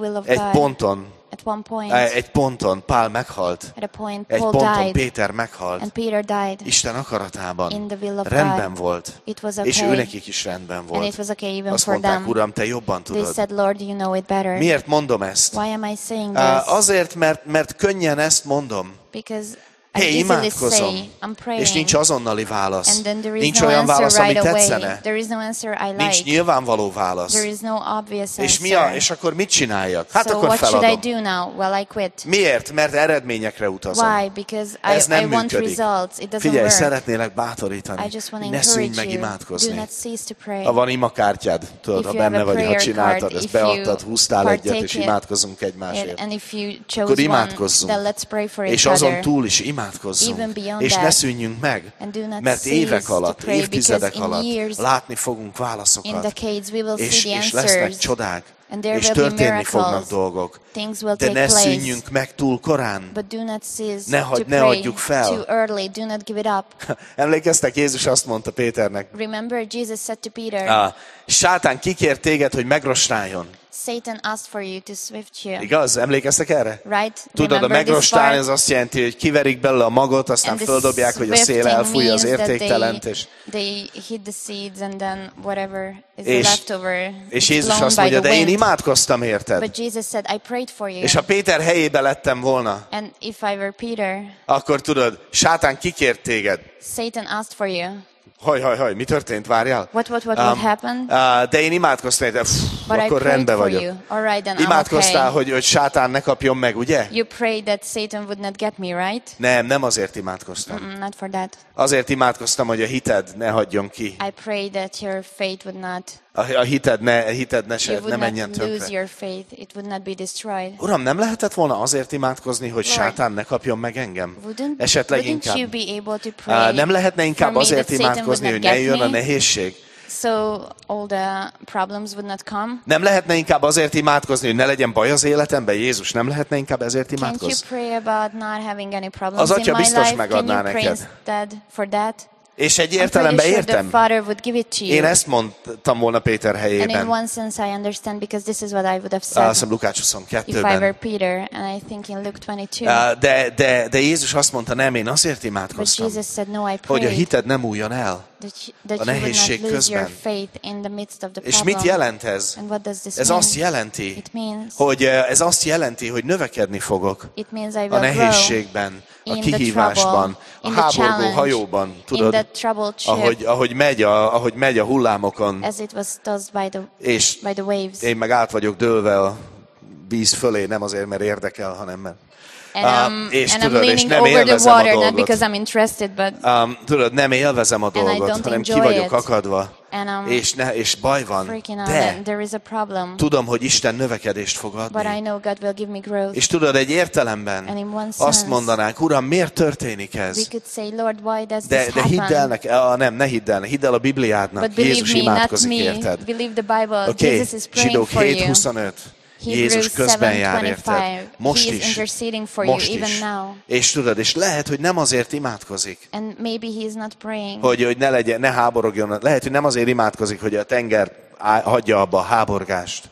egy ponton Pál meghalt. Egy ponton Péter meghalt. Isten akaratában rendben volt. És őnekik is rendben volt. Azt mondták, Uram, te jobban tudod. Miért mondom ezt? Azért, mert könnyen ezt mondom. Hé, imádkozom, és nincs azonnali válasz. Nincs olyan válasz, ami tetszene. Nincs nyilvánvaló válasz. És akkor mit csináljak? Hát akkor feladom. Miért? Mert eredményekre utazom. Ez nem működik. Figyelj, szeretnélek bátorítani. Ne szűnj meg imádkozni. Ha van imakártyád, tudod, ha benne vagy, ha csináltad, ezt beadtad, húztál egyet, és imádkozunk egymásért. Akkor imádkozzunk. És azon túl is imádkozzunk. És ne szűnjünk meg, mert évek alatt, évtizedek alatt látni fogunk válaszokat, és lesznek csodák, és történni fognak dolgok. De ne szűnjünk meg túl korán. Ne adjuk fel. Emlékeztek, Jézus azt mondta Péternek, Sátán kikért téged, hogy megrostáljon. Satan asked for you to swift you. Igaz? Emlékeztek erre? Right? Tudod, a megrostálni az azt jelenti, hogy kiverik belőle a magot, aztán földobják, hogy a szél elfújja az értéktelent. They hit the seeds and then whatever is leftover. És Jézus azt mondja, de én imádkoztam érted. But Jesus said, I prayed for you. És ha Péter helyébe lettem volna, and if I were Peter, akkor tudod, Sátán kikért téged. Satan asked for you. Haj, mi történt? Várjál. What happened? De én imádkoztam, de akkor rendben vagyok. Imádkoztál, hogy Sátán ne kapjon meg, ugye? You prayed that Satan would not get me, right? Nem azért imádkoztam. Not for that. Azért imádkoztam, hogy a hited ne hagyjon ki. I prayed that your faith would not A hited ne menjen tönkre. Uram, nem lehetett volna azért imádkozni, hogy sátán ne kapjon meg engem? Esetleg inkább. Nem lehetne inkább azért imádkozni, hogy ne jön a nehézség? So all the problems would not come. Nem lehetne inkább azért imádkozni, hogy ne legyen baj az életemben? Jézus, nem lehetne inkább ezért imádkozni? Can't you pray about not having any problems az Atya in my biztos life? megadná Can you neked. pray for that? És egy értelemben értem. Én ezt mondtam volna Péter helyében. And in one sense I understand because this is what I would have said. Azt Lukács 22-ben. If I were Peter, and I think in Luke 22. De Jézus azt mondta, nem, én azért imádkoztam, hogy a hited nem újjon el a nehézség közben. És mit jelent ez? Ez azt jelenti, hogy növekedni fogok a nehézségben, a kihívásban, a háborgó hajóban, tudod, ahogy megy a hullámokon, és én meg át vagyok dőlve a víz fölé, nem azért, mert érdekel, hanem mert... és tudod, és nem élvezem a dolgot. Tudod, nem élvezem a dolgot, hanem ki vagyok akadva, és baj van, de tudom, hogy Isten növekedést fog adni. És tudod, egy értelemben azt mondanánk, Uram, miért történik ez? De hidd el ne hidd el, hidd el a Bibliádnak, Jézus imádkozik érted. Oké, Zsidók 7:25. Jézus közben jár érted. Most is. És tudod, és lehet, hogy nem azért imádkozik, hogy ne háborogjon. Lehet, hogy nem azért imádkozik, hogy a tenger hagyja abba a háborgást.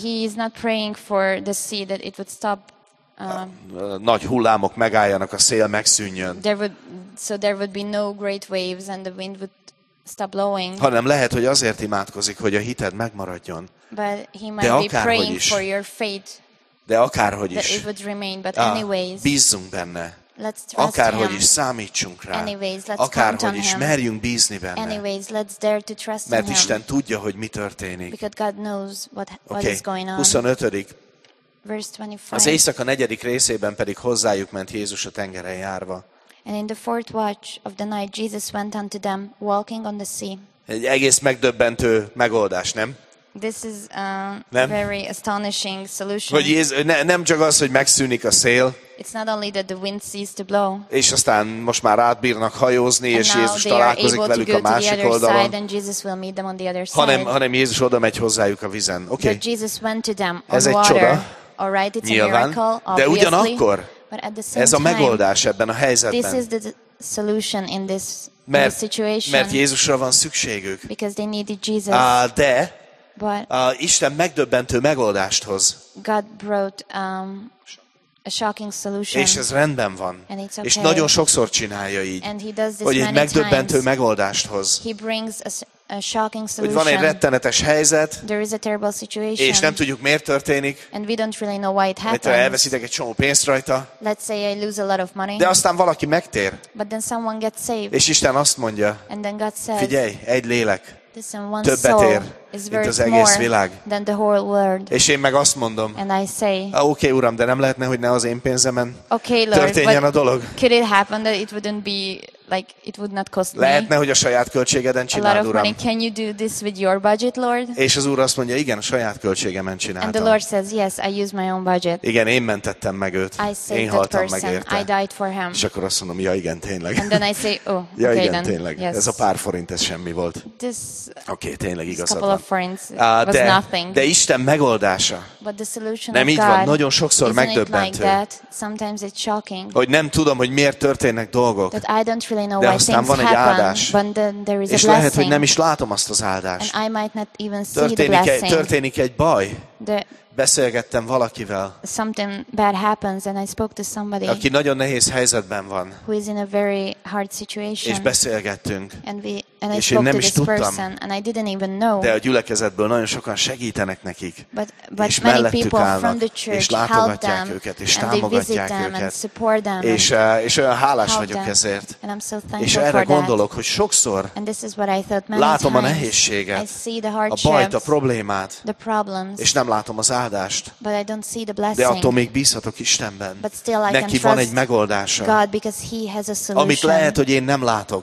Nagy hullámok megálljanak, a szél megszűnjön. There would be no great waves and the wind would stop blowing. Hanem lehet, hogy azért imádkozik, hogy a hited megmaradjon. De akárhogy is. De akárhogy is. Bízzunk benne. Akárhogy is számítsunk rá. Akárhogy is merjünk bízni benne. Mert Isten tudja, hogy mi történik. Oké, 25. Az éjszaka 4. részében pedig hozzájuk ment Jézus a tengeren járva. And in the 4th watch of the night Jesus went unto them, walking on the sea. Egy egész megdöbbentő megoldás, nem? This is a very astonishing solution. Hogy nem csak az, hogy megszűnik a szél. It's not only that the wind ceased to blow. És aztán most már átbírnak hajózni, és Jézus találkozik velük a másik oldalon. Hanem Jézus oda megy hozzájuk a vízen. Oké. Ez egy csoda. Nyilván. De ugyanakkor ez a megoldás ebben a helyzetben. Mert Jézusra van szükségük. De Isten megdöbbentő megoldást hoz. A shocking solution. És ez rendben van. És nagyon sokszor csinálja így, hogy egy megdöbbentő megoldást hoz. A shocking solution. Hogy van egy rettenetes helyzet, there is a terrible situation, és nem tudjuk, miért történik. And we don't really know why it happens. Elveszítek egy csomó pénzt rajta. Let's say I lose a lot of money. De aztán valaki megtér. But then someone gets saved. És Isten azt mondja, and then God says, figyelj, egy lélek többet ér, mint az egész világ. Than the whole world. És én meg azt mondom, and I say, oké, Uram, de nem lehetne, hogy ne az én pénzemen Lord, történjen a dolog? Could it happen that it wouldn't be like it would not cost lehetne, hogy a saját költségeden csináld, Uram? Can you do this with your budget, Lord? És az Úr azt mondja, igen, a saját költségemen csináltam. And the Lord says, yes, I use my own budget. Igen, én mentettem meg őt. Én haltam meg érte. I died for him. És akkor azt mondom, ja igen, tényleg. And then I say, ja okay, igen, then, tényleg. Yes. Ez a pár forint, ez semmi volt. Oké, tényleg igazad van. De Isten megoldása nem így van, nagyon sokszor megdöbbentő. Hogy nem tudom, hogy miért történnek dolgok, de aztán van egy áldás, és lehet, hogy nem is látom azt az áldást. Történik egy baj. Beszélgettem valakivel, something bad happens and I spoke to somebody, aki nagyon nehéz helyzetben van, who is in a very hard situation, és beszélgettünk, and I és én nem is tudtam, and I didn't even know, de a gyülekezetből nagyon sokan segítenek nekik, but és mellettük állnak, és látogatják őket, és támogatják őket, és olyan hálás vagyok ezért, és erre gondolok, hogy sokszor látom a nehézséget, a bajt, a problémát, és nem látom az áldást, de attól még bízhatok Istenben. Neki van egy megoldása, amit lehet, hogy én nem látok,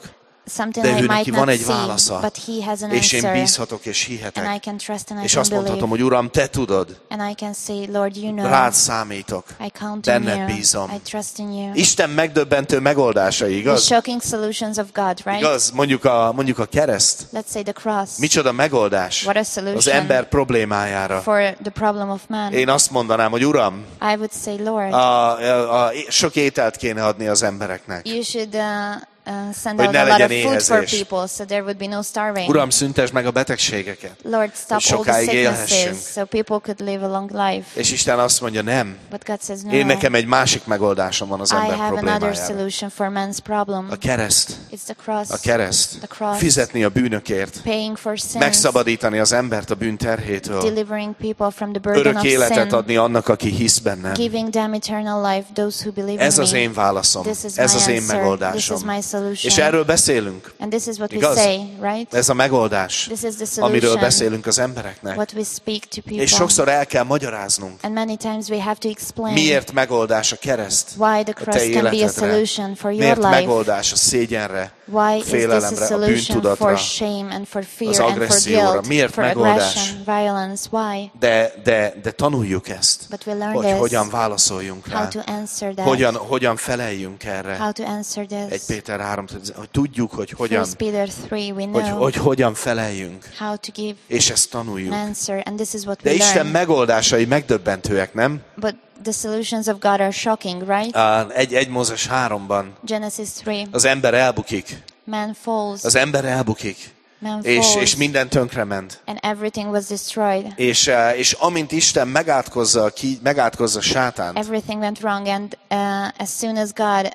something de I ő might neki van not egy see, válasza, but he has an és én answer, bízhatok és hihetek, and I can trust and I és can azt mondhatom, believe, hogy Uram, te tudod, and I can say, Lord, you know, rád számítok, I count on benned you, bízom. I trust in you. Isten megdöbbentő megoldásai, igaz? The shocking solutions of God, right? Igaz? Mondjuk a kereszt. Let's say the cross. Micsoda megoldás What a solution az ember problémájára. for the problem of man. Én azt mondanám, hogy Uram, I would say, Lord, sok ételt kéne adni az embereknek. you should send out a lot of food for people, so there would be no starving. Uram, szüntesd meg a betegségeket. Lord, stop all the sicknesses, so people could live a long life. És Isten azt mondja, nem. But God says, no. Én nekem egy másik megoldásom van az ember I have problémájára. another solution for man's problem. A kereszt. It's the cross. A kereszt. The cross. Fizetni a bűnökért. Paying for sins. Megszabadítani az embert a bűn terhétől. Delivering people from the burden Örök of életet sin. adni annak, aki hisz bennem. Giving them eternal life, those who believe Ez in az me. én válaszom. Ez az én megoldásom. This is my solution. És erről beszélünk. And this is what Igaz? we say, right? Ez a megoldás, This is the solution, amiről beszélünk az embereknek. what we speak to people. És sokszor el kell magyaráznunk, And many times we have to explain miért megoldás a kereszt why the a te cross can be a életedre. solution for your Miért life. megoldás a szégyenre, Why is this a félelemre, a solution bűntudatra, for shame and for fear az and for agresszióra? guilt, Miért for megoldás? aggression, violence? Why? De tanuljuk ezt, But we learn hogy this, hogyan válaszoljunk how rá, to answer that, hogyan feleljünk erre. how to answer Egy this. Péter 3, hogy tudjuk, hogy hogyan, 1 Peter 3, we know hogy hogyan feleljünk, how to give és ezt tanuljuk. an answer, and this is what De we Isten learn. megoldásai megdöbbentőek, nem? But the solutions of God are shocking, right? 1 Mózes 3-ban Genesis 3, az ember elbukik. man falls, Az ember elbukik, man falls, és minden tönkrement. and everything was destroyed. És amint Isten megátkozza sátánt, Everything went wrong, and as soon as God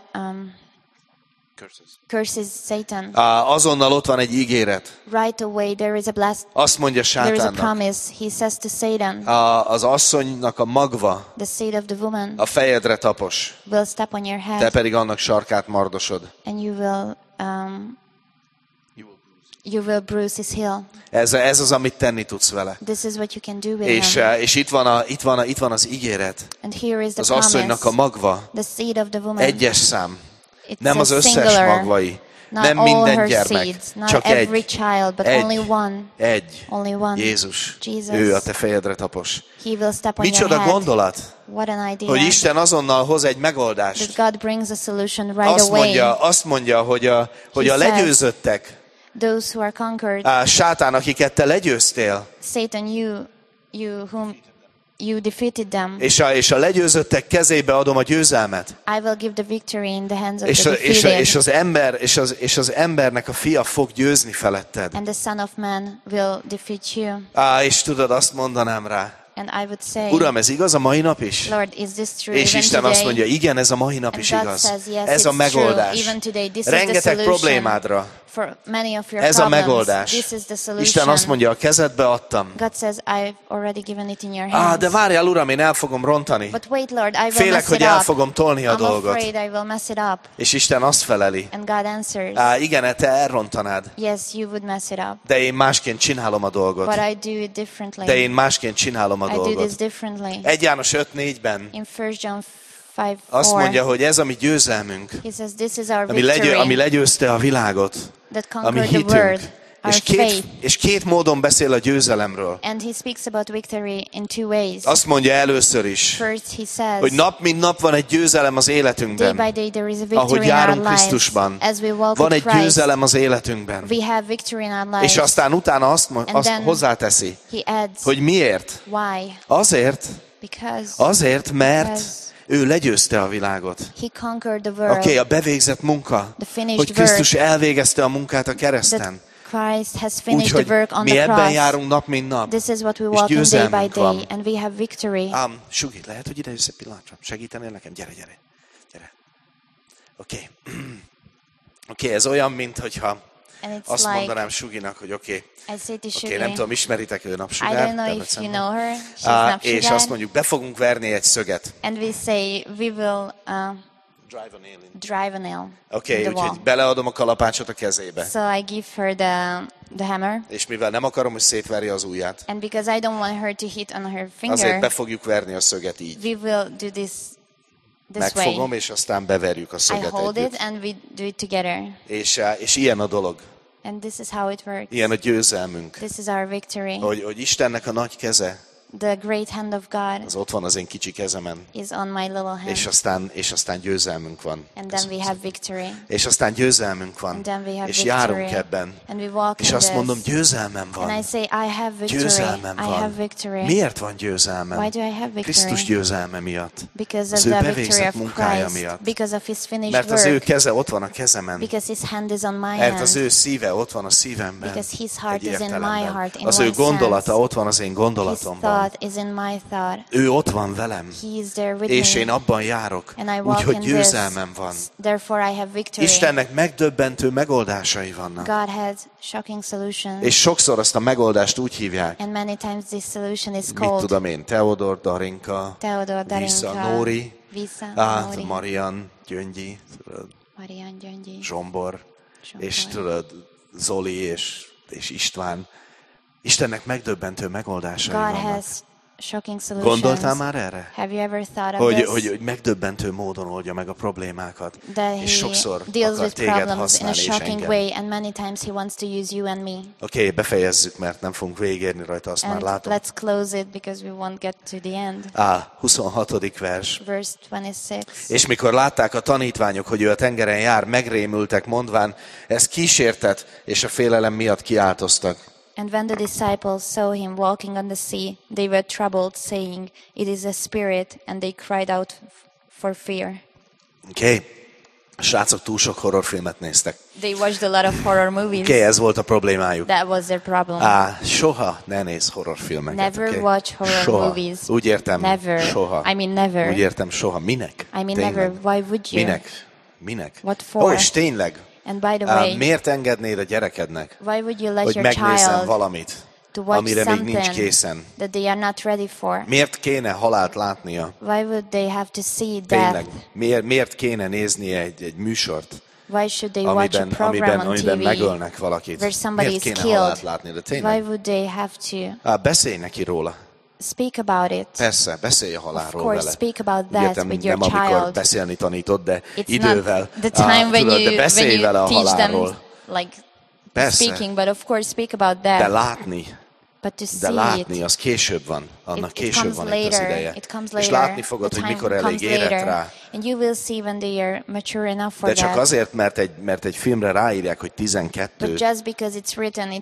curses Satan, azonnal ott van egy ígéret. right away there is a Azt mondja there is a sátánnak, promise. He says to Satan, az asszonynak a magva the seed of the woman a fejedre tapos, will step on your te head, pedig annak sarkát mardosod. and you will bruise his heel. Ez az, amit tenni tudsz vele. This is what you can do with him. És itt van az ígéret. And here is the Az asszonynak a promise, magva, the seed of the woman. egyes szám. It's Nem a az összes singular, magvai, not nem all minden her gyermek, seeds, not csak every egy. child, but Egy. only one. Only one. Jézus. Jesus. Ő a te fejedre tapos. He will step on Micsoda your head. gondolat, What an idea. hogy Isten azonnal hoz egy megoldást. That God brings a solution right away. Azt mondja, hogy a says, legyőzöttek, those who are conquered, sátán, akiket te legyőztél, Satan, whom you defeated them, és a legyőzöttek kezébe adom a győzelmet. I will give the victory in the hands of the defeated. És az embernek a fia fog győzni feletted. And the Son of Man will defeat you. És tudod, azt mondanám rá, And I would say, Uram, ez igaz a mai nap is? Lord, is this true És even Isten today? azt mondja, igen, ez a mai nap And is God igaz. says, yes, Ez a it's megoldás. true. Even today, this is the Rengeteg solution problémádra. for many of your Ez a problems. megoldás. This is the solution. Isten azt mondja, a kezedbe adtam. God says, I've already given it in your hands. De várjál, Uram, én el fogom rontani. But wait, Lord, I will Félek, mess hogy it el up. fogom tolni a I'm dolgot. afraid I will mess it up. És Isten azt feleli. And God answers, Igen, te elrontanád. yes, you would mess it up. De én másként csinálom a dolgot. But I do it differently. De én másként csinálom a I do dolgot. this differently. 1 János 5:4-ben In 1 John 5:4, azt mondja, hogy ez a mi győzelmünk, he says, this is our victory ami legyőzte a világot, that a mi conquered the hitünk. world, our faith. És két módon beszél a győzelemről. And he speaks about victory in two ways. Azt mondja először is, First, he says, hogy nap mint nap van egy győzelem az day életünkben. by day there is a Ahogy victory in our járunk lives. Krisztusban, As we walk van with egy Christ, győzelem az életünkben. we have victory in our lives. És aztán utána azt then hozzáteszi, he adds, hogy miért? why? Azért, mert ő legyőzte a világot. He conquered the world. A bevégzett munka, finished hogy Krisztus elvégezte a munkát a kereszten. Christ has finished Úgyhogy the work on mi the ebben cross. járunk nap mint nap. This is what we És walk in day by győzelmünk day, van. and we have victory. Sugi, lehet, hogy ide jössz egy pillanatra? Segítenél nekem? Gyere. Oké, ez olyan, mint hogyha azt mondanám Suginak, hogy oké, nem tudom, ismeritek ő Napsugár? I don't know if you know her. She's Napsugár. És azt mondjuk, be fogunk verni egy szöget. And we say, we will drive a nail. Oké, úgyhogy beleadom a kalapácsot a kezébe. So I give her the hammer. És mivel nem akarom, hogy szétverje az ujját, and because I don't want her to hit on her finger, azért be fogjuk verni a szöget így. We will do this Megfogom, és aztán beverjük a szöget I hold együtt. it and we do it together. És ilyen a dolog. And this is how it works. Ilyen a győzelmünk. This is our victory. Hogy Istennek a nagy keze, the great hand of God, az ott van az én kicsi kezemen. Is on my little hand. És aztán győzelmünk van. And then we have victory. És aztán győzelmünk van. And then we have és victory. járunk ebben. And we walk és in azt mondom, this. győzelmem van. And I say, I have victory. Győzelmem van. I have victory. Miért van győzelmem? Why do I have victory? Krisztus győzelme miatt. Because az of ő the victory of munkája Christ. miatt. Because of his finished Mert az ő work. keze ott van a kezemen. Because his hand is on my Mert hand. az ő szíve ott van a szívemben. Because his heart is in my heart. In az ő gondolata ott van az én gondolatomban. His thought is in my thought. Ő ott van velem. He is there with és me. én abban járok. Úgyhogy győzelmem van. Therefore I have victory. Istennek megdöbbentő megoldásai vannak. God has shocking solutions. És sokszor azt a megoldást úgy hívják. And many times this solution is called. Mit tudom én? Teodor, Darinka. Visa, Nóri. Marian, Gyöngyi. Zsombor. És tudod, Zoli és István. Istennek megdöbbentő megoldásai vannak. Shocking solutions. Gondoltál már erre? Have you ever thought of this? Hogy megdöbbentő módon oldja meg a problémákat. És sokszor deals akar téged használni, in a shocking way, and many times he wants to use you and me. Oké, befejezzük, mert nem fogunk végigérni rajta, azt már látom. Let's close it because we won't get to the end. 26. vers. Verse 26. És mikor látták a tanítványok, hogy ő a tengeren jár, megrémültek, mondván, ez kísértet, és a félelem miatt kiáltoztak. And when the disciples saw him walking on the sea, they were troubled, saying, "It is a spirit," and they cried out for fear. Oké. A srácok túl sok horrorfilmet néztek. They watched a lot of horror movies. Oké, ez volt a problémájuk. That was their problem. Soha ne nézz horrorfilmeket. Never watch horror movies. Úgy értem, never. Soha. I mean never. Úgy értem, soha. Minek? I mean never. Why would you? Minek? What for? És tényleg. And by the way, miért engednéd a gyerekednek, why would you let hogy your megnézzen child valamit, to watch amire még nincs készen? That they are not ready for? Miért kéne halált látnia? Why would they have to see death? Tényleg, miért kéne néznie egy műsort, why should they watch a program on amiben TV megölnek valakit? where somebody miért is kéne killed? halált látni? De tényleg? Why would they have to? Beszélj neki róla. Speak about it. Persze, beszélj a halálról vele. Of course, speak about that with your child. Nem amikor beszélni tanítod, de it's idővel. The time when you beszélj vele a teach halálról. them like speaking, but of course speak about that. De látni. But to see de látni, az később van. Annak később van itt az ideje. És látni fogod, hogy mikor elég érett rá. And you will see when they are mature enough for de csak azért, mert egy filmre ráírják, hogy 12. But just because it's written,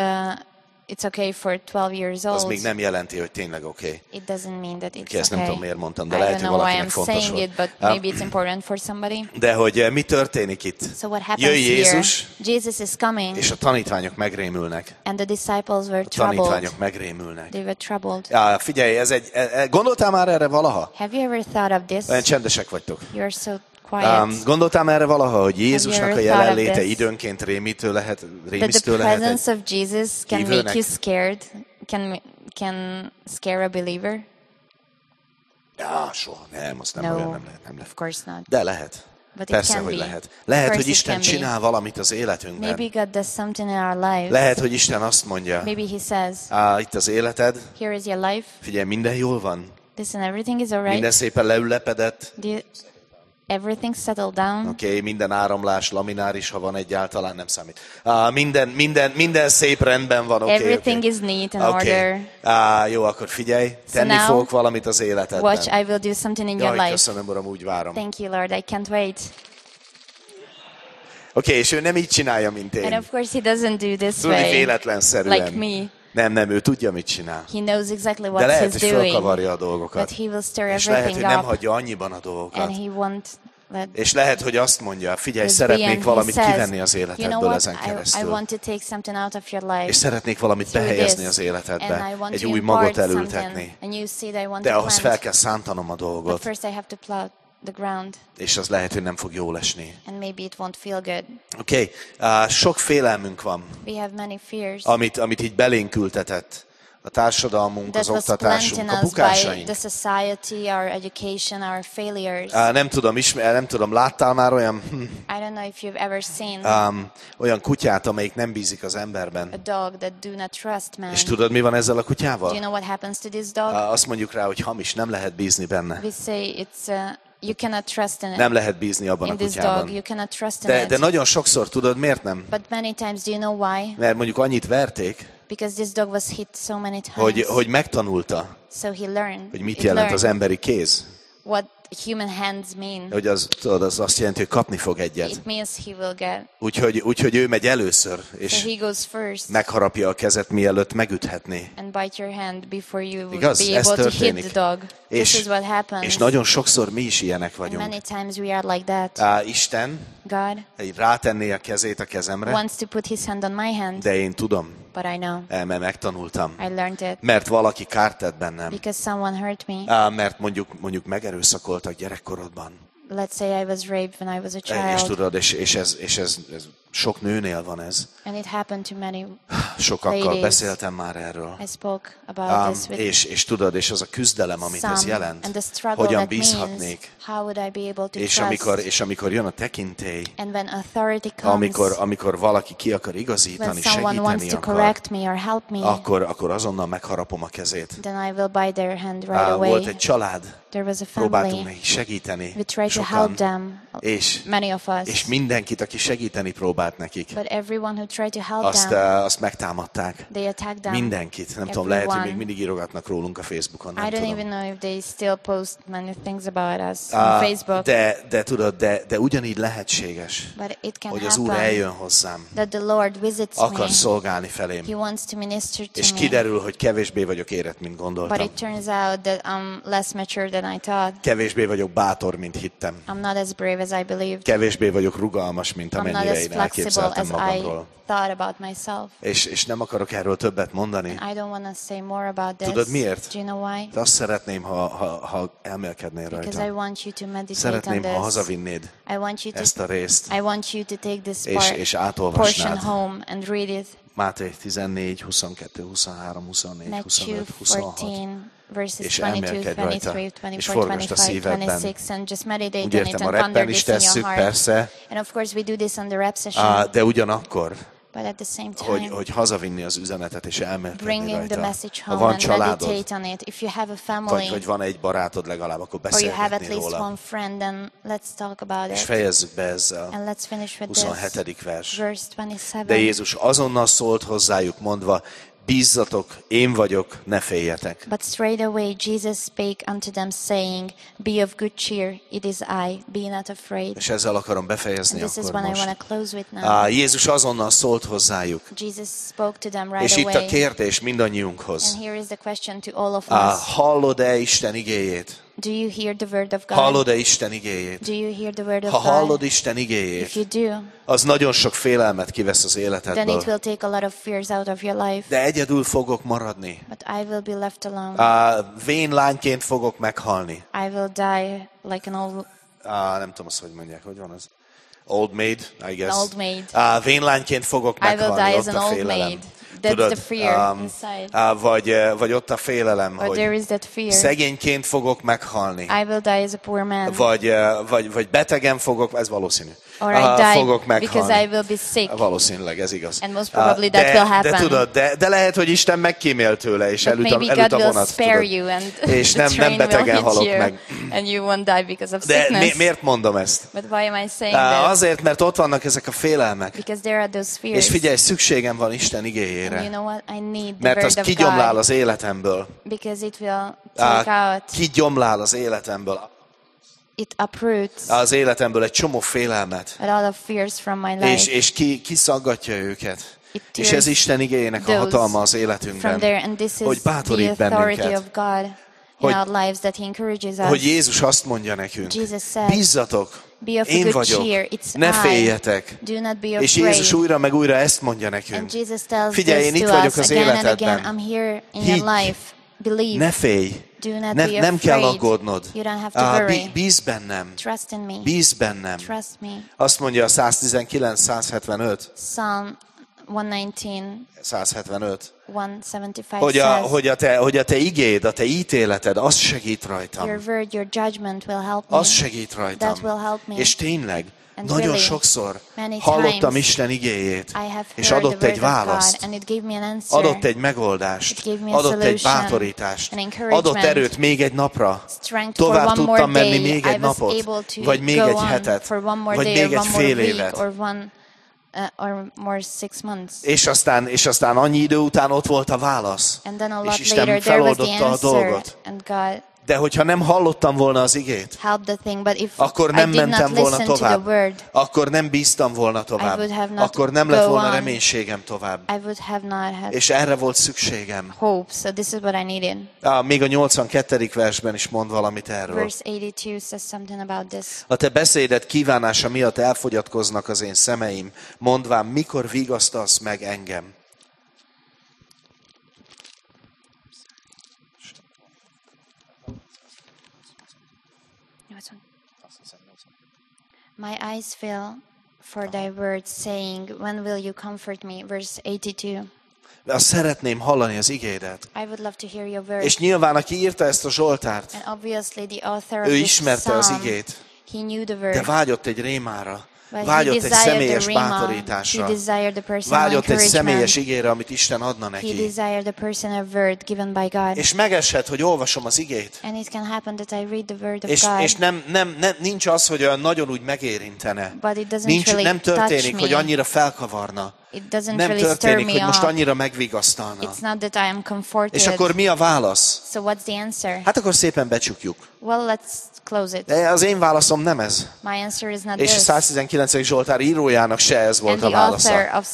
it's okay for 12 years old. Az még nem jelenti, hogy tényleg okay. It doesn't mean that it's okay. Ezt nem tudom, miért mondtam, de lehet, hogy valakinek fontos volt. It, but maybe it's important for somebody. De hogy mi történik itt? So what happens Jöjj Jézus, Jesus is coming, és a tanítványok megrémülnek. And the disciples were troubled. A tanítványok megrémülnek. They were troubled. Figyelj, gondoltál már erre valaha? Have you ever thought of this? Olyan csendesek vagytok. You're so quiet. Gondoltál már erre valaha, hogy Jézusnak a jelenléte időnként rémisztő lehet? That the presence of Jesus can make you scared, can scare a believer? Soha nem, azt nem olyan, nem lehet. Of course not. De lehet. Persze, hogy lehet. Lehet, hogy Isten csinál valamit az életünkben. Maybe God does something in our lives. Lehet, hogy Isten azt mondja. Maybe He says. Itt az életed. Here is your life. Figyelj, minden jól van. Listen, everything is alright. Minden szépen leülepedett. Everything settled down. Oké, minden áramlás lamináris, ha van egyáltalán, nem számít. Minden szép rendben van, oké. Everything is neat and order. Jó, akkor figyelj, tenni fogok valamit az életedben. Watch, I will do something in your life. Köszönöm, Uram, úgy várom. Thank you, Lord, I can't wait. Oké, és ő nem így csinálja, mint én. And of course he doesn't do this way. Tudod, véletlenszerűen. Like me. Nem, ő tudja, mit csinál. He knows exactly what de lehet, he's doing. hogy fölkavarja a dolgokat. But he will stir és everything lehet, hogy nem hagyja annyiban a dolgokat. And he won't és lehet, hogy azt mondja, figyelj, szeretnék valamit kivenni az életedből ezen keresztül. És szeretnék valamit behelyezni az életedbe, egy új magot elültetni. De ahhoz fel kell szántanom a dolgot. És az lehet, hogy nem fog jól esni. Oké, sok félelmünk van, amit így belénk ültetett. A társadalmunk, az oktatásunk, a bukásaink. Nem tudom, láttál már olyan olyan kutyát, amelyik nem bízik az emberben? És tudod, mi van ezzel a kutyával? Azt mondjuk rá, hogy hamis, nem lehet bízni benne. You cannot trust in it. Nem lehet bízni abban a kutyában. You cannot trust in de nagyon sokszor tudod, miért nem? But many times, do you know why? Mert mondjuk annyit verték, because this dog was hit so many times. Hogy megtanulta, so he learned, hogy mit jelent az emberi kéz. What human hands mean. Hogy az azt jelenti, hogy kapni fog egyet. It means he will get. Úgyhogy ő megy először, és so he goes first. Megharapja a kezet, mielőtt megüthetné. And bite your hand before you will Igaz? be able to hit the dog. This is what happens. És nagyon sokszor mi is ilyenek vagyunk. And many times we are like that. Isten God rátenné a kezét a kezemre, wants to put his hand on my hand. De én tudom. But I know. Mert megtanultam. I learned it. Mert valaki kárt tett bennem. Because someone hurt me. Mert mondjuk megerőszakoltak gyerekkorodban. Let's say I was raped when I was a child. És tudod, és ez sok nőnél van ez. And it happened to many Sokakkal ladies. Beszéltem már erről. I spoke about this with és tudod, és az a küzdelem, amit ez jelent, hogyan bízhatnék. How would I be able to és amikor jön a tekintély, and when authority comes, amikor valaki ki akar igazítani, segíteni akar, akkor azonnal megharapom a kezét. Then I will bite their hand right away. Volt egy család, there was a próbáltunk nekik segíteni, we tried to help them, many of us. És mindenkit, aki segíteni próbált nekik, but everyone who tried to help them, azt megtámadták. They attacked them. Mindenkit. Nem tudom, lehet, hogy még mindig írogatnak rólunk a Facebookon. I don't even know if they still post many things about us on Facebook. De tudod, de ugyanígy lehetséges, hogy az Úr eljön hozzám. That the Lord visits akar szolgálni felém. He wants to minister to és kiderül, hogy kevésbé vagyok érett, mint gondoltam. But it turns out that I'm less mature than I thought. Kevésbé vagyok bátor, mint hittem. I'm not as brave as I believed. Kevésbé vagyok rugalmas, mint amennyire én elképzeltem magamról. Thought about myself. És nem akarok erről többet mondani. I don't want to say more about this. Tudod miért? Do you know why? De azt szeretném, ha elmélkednél rajta. Because I want you to meditate szeretném, on this. ha hazavinnéd ezt a részt. I want you to take this és átolvasnád. portion home and read it. Máté 14, 22, 23, 24, 25, 26. Verses 22, 23, 24, 25, 26, and just meditate Úgy on it értem, and a ponder reppen is this in tesszük, your heart. persze. And of course we do this on the rep session. De ugyanakkor, but at the same time, hogy hazavinni az üzenetet és elmélkedni rajta. The message home ha van and családod, meditate on it. If you have a family, vagy van egy barátod legalább, akkor or you have at beszélgetni least róla. one friend, then let's talk about És it. fejezzük be ezzel. And let's finish with 27. vers. Verse 27. De Jézus azonnal szólt hozzájuk, mondva, bízzatok, én vagyok, ne féljetek. But straight away Jesus spake unto them, saying, Be of good cheer, it is I, be not afraid. És ezzel akarom befejezni And this is akkor when most. I want to close with now. Jézus azonnal szólt hozzájuk. Jesus spoke to them right és away. itt a kérdés mindannyiunkhoz. And here is the question to all of us. Hallod-e Isten igéjét? Do you hear the word of God? Hallod-e Isten igéjét? Do you hear the word of Ha God? hallod Isten igéjét, If you do, az nagyon sok félelmet kivesz az then életedből. it will take a lot of fears out of your life. De egyedül fogok maradni. But I will be left alone. Vén lányként fogok meghalni. I will die like an old... nem tudom azt, hogy mondják, hogy van az. Old maid, I guess. An old maid. Vén lányként fogok meghalni, I will die ott as a an old félelem. maid. That's Tudod, the fear inside. Vagy ott a félelem, Or there is that fear. hogy szegényként fogok meghalni. I will die as a poor man. Vagy betegen fogok, ez valószínű. Or I die fogok meghalni. because I will be sick. Valószínűleg, ez igaz. And most probably that will happen. De tudod, de lehet, hogy Isten megkímél tőle, és elüt a vonat. És nem betegen halok meg. And you won't die because of sickness. De miért mondom ezt? But why am I saying that? Azért, mert ott vannak ezek a félelmek. Because there are those fears. És figyelj, szükségem van Isten igéjére. And you know what? I need the mert az word of kigyomlál God. az életemből. Because it will take out. Kigyomlál az életemből. It uproots az életemből egy csomó félelmet. a lot of fears from my life. És kiszaggatja őket. És ez Isten igéjének a hatalma az életünkben, hogy bátorít bennünket. Hogy Jézus azt mondja nekünk, bízzatok, én vagyok, ne féljetek. És Jézus újra meg újra ezt mondja nekünk. Figyelj, én itt vagyok az életedben. Hidd, ne félj. Nem kell aggódnod. Bízz bennem. Bízz bennem. Azt mondja a 119-175. 175. 175 hogy a te igéd, a te ítéleted, az segít rajtam. Your word, your judgment will help me. Az segít rajtam. That will help me. És tényleg, And nagyon really, sokszor hallottam Isten igéjét, és adott egy választ, adott egy megoldást, adott egy bátorítást, adott erőt még egy napra, tovább tudtam menni még egy napot, vagy még egy hetet, vagy még egy fél évet. Or more 6 months. És aztán annyi idő után ott volt a válasz. És Isten feloldotta a dolgot. De hogyha nem hallottam volna az igét, akkor nem mentem volna tovább. Akkor nem bíztam volna tovább. Akkor nem lett volna reménységem tovább. És erre volt szükségem. Még a 82. versben is mond valamit erről. A te beszéded kívánása miatt elfogyatkoznak az én szemeim, mondván, mikor vigasztalsz meg engem. My eyes fill for thy words, saying, when will you comfort me? Verse 82. Azt szeretném hallani az igédet. I would love to hear your words. És nyilván, aki írta ezt a Zsoltárt, and obviously the author ő of ismerte this psalm, az igét, he knew the word. de vágyott egy rémára. Vágyott egy személyes bátorításra. Vágyott egy személyes igére, amit Isten adna neki. És megeshet, hogy olvasom az igét. És nincs az, hogy olyan nagyon úgy megérintene. Nem történik, hogy annyira felkavarna. Nem történik, hogy most annyira megvigasztalna. És akkor mi a válasz? Hát akkor szépen becsukjuk. De az én válaszom nem ez. És a 119. Zsoltár írójának se ez volt a válasza.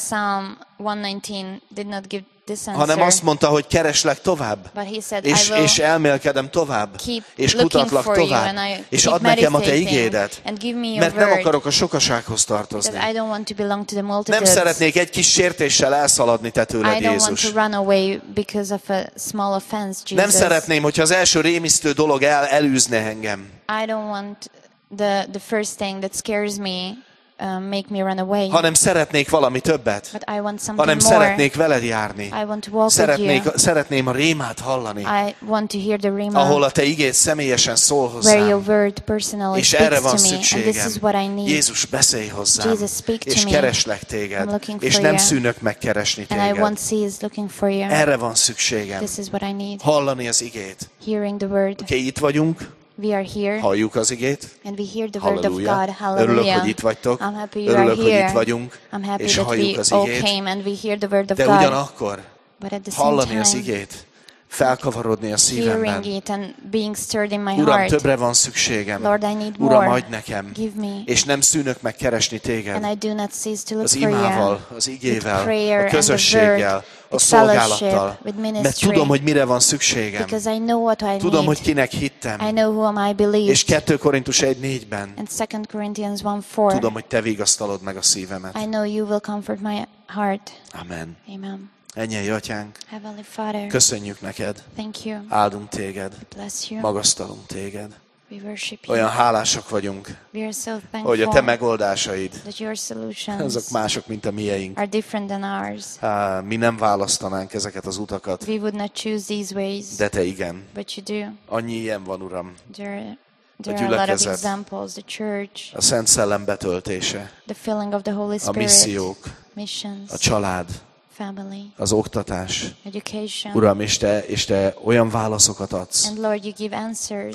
Hanem azt mondta, hogy kereslek tovább, és elmélkedem tovább, és kutatlak tovább, és add nekem a te igédet, mert nem akarok a sokasághoz tartozni. Nem szeretnék egy kis sértéssel elszaladni te tőled, Jézus. Nem szeretném, hogyha az első rémisztő dolog elűzne engem. The first thing that scares me make me run away. Hanem szeretnék valami többet. Hanem szeretnék veled járni. Szeretném a rémát hallani. Ahol a te igéd személyesen szól hozzám. És erre van szükségem. Jézus, beszélj hozzám. És kereslek téged. És nem szűnök megkeresni téged. Erre van szükségem. Hallani az igét. Oké, itt vagyunk. We are here, halljuk az igét. And we hear the word of God. Hallelujah. Örülök, hogy itt vagytok. I'm happy you Örülök, are here. hogy itt vagyunk, I'm happy és that halljuk we az all igét. came and we hear the word of De God. ugyanakkor But at the same hallani time, az igét, felkavarodni a szívemben. hearing it and being stirred in my Uram, heart. többre van szükségem. Lord, I need Uram, more. adj nekem. Give me. És nem szűnök meg keresni téged. And I do not cease to look Az for imával, you. az igével, prayer a közösséggel, a szolgálattal. Mert tudom, hogy mire van szükségem. Because I know what I need. Tudom, hogy kinek hittem. I know whom I believe. És 2 Korintus 1:4-ben And 2 Corinthians 1:4. tudom, hogy te vigasztalod meg a szívemet. I know you will comfort my heart. Amen. Amen. Mennyei Atyánk, Heavenly Father, köszönjük neked, thank you. Áldunk téged, Bless you. magasztalunk téged. We worship you. Olyan hálásak vagyunk, We are so thankful hogy a te megoldásaid, that your solutions azok mások, mint a mieink. are different than ours. Mi nem választanánk ezeket az utakat, We would not choose these ways, de te igen. but you do. Annyi ilyen van, Uram. There are a lot of examples. The church, a Szent Szellem betöltése, the filling of the Holy a Spirit, missziók, missions, a család, family, az oktatás. education. Uram, és te olyan válaszokat adsz, And Lord, you give answers,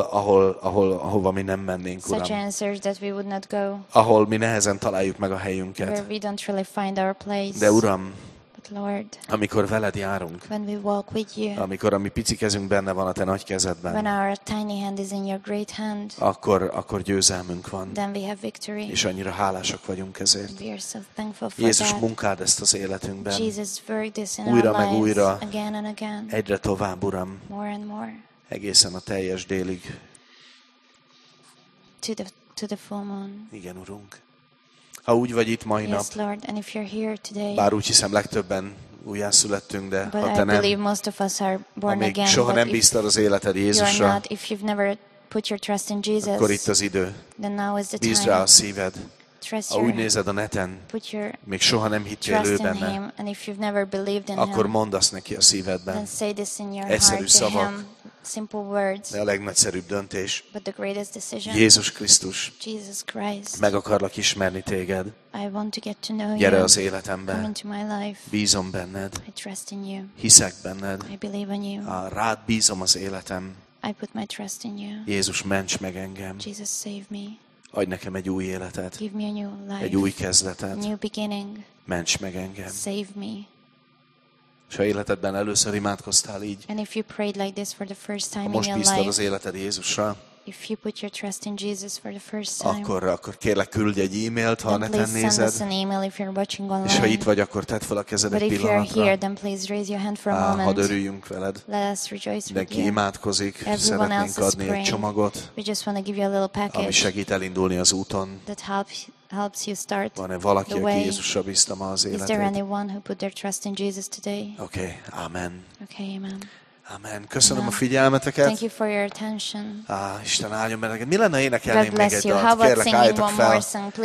ahova mi nem mennénk, such Uram. answers that we would not go, Ahol mi nehezen találjuk meg a where helyünket. we don't really find our place. De Uram, But Lord, amikor veled járunk, when we walk with you, amikor a mi pici kezünk benne van a te nagy when kezedben, our tiny hand is in your great hand, akkor győzelmünk van. then we have victory. És annyira hálásak vagyunk ezért. We are so thankful for Jézus, that. munkáld ezt az életünkben. Jesus, work this in Újra our meg lives újra. again and again, Egyre tovább, Uram, more and more, egészen a teljes délig. to the full moon. Igen, Urunk. Ha úgy vagy itt mai nap, Yes, Lord, and if you're here today, bár úgy hiszem legtöbben újjászülettünk, de but ha I te believe nem, most of us are born ha még again, soha but nem if bíztad az életed you're Jézusra, not, if you've never put your trust in Jesus, akkor itt az idő. then now is the Bízd rá time. a szíved. Ha úgy nézed a neten, még soha nem hittél ő benne, akkor mondd azt neki a szívedben. Egyszerű szavak, de a legnagyszerűbb döntés. Jézus Krisztus, meg akarlak ismerni téged. Gyere az életembe. Bízom benned. Hiszek benned. Rád bízom az életem. Jézus, ments meg engem. Adj nekem egy új életet. Egy új kezdetet. Ments meg engem. És ha életedben először imádkoztál így, ha most bíztad az életed Jézusra, akkor kérlek, küldj egy e-mailt, ha neten nézed, és ha itt vagy, akkor tedd fel a kezed egy pillanatra. Hadd örüljünk veled. Mindenki imádkozik, szeretnénk adni egy csomagot, ami segít elindulni az úton. Van-e valaki, aki Jézusra bízta ma az életét? Oké, amen. Amen. Köszönöm a figyelmeteket. Thank you for your attention. Isten áldjon benneteket. Mi lenne, énekelném még egy dalt? Kérlek, álljatok fel.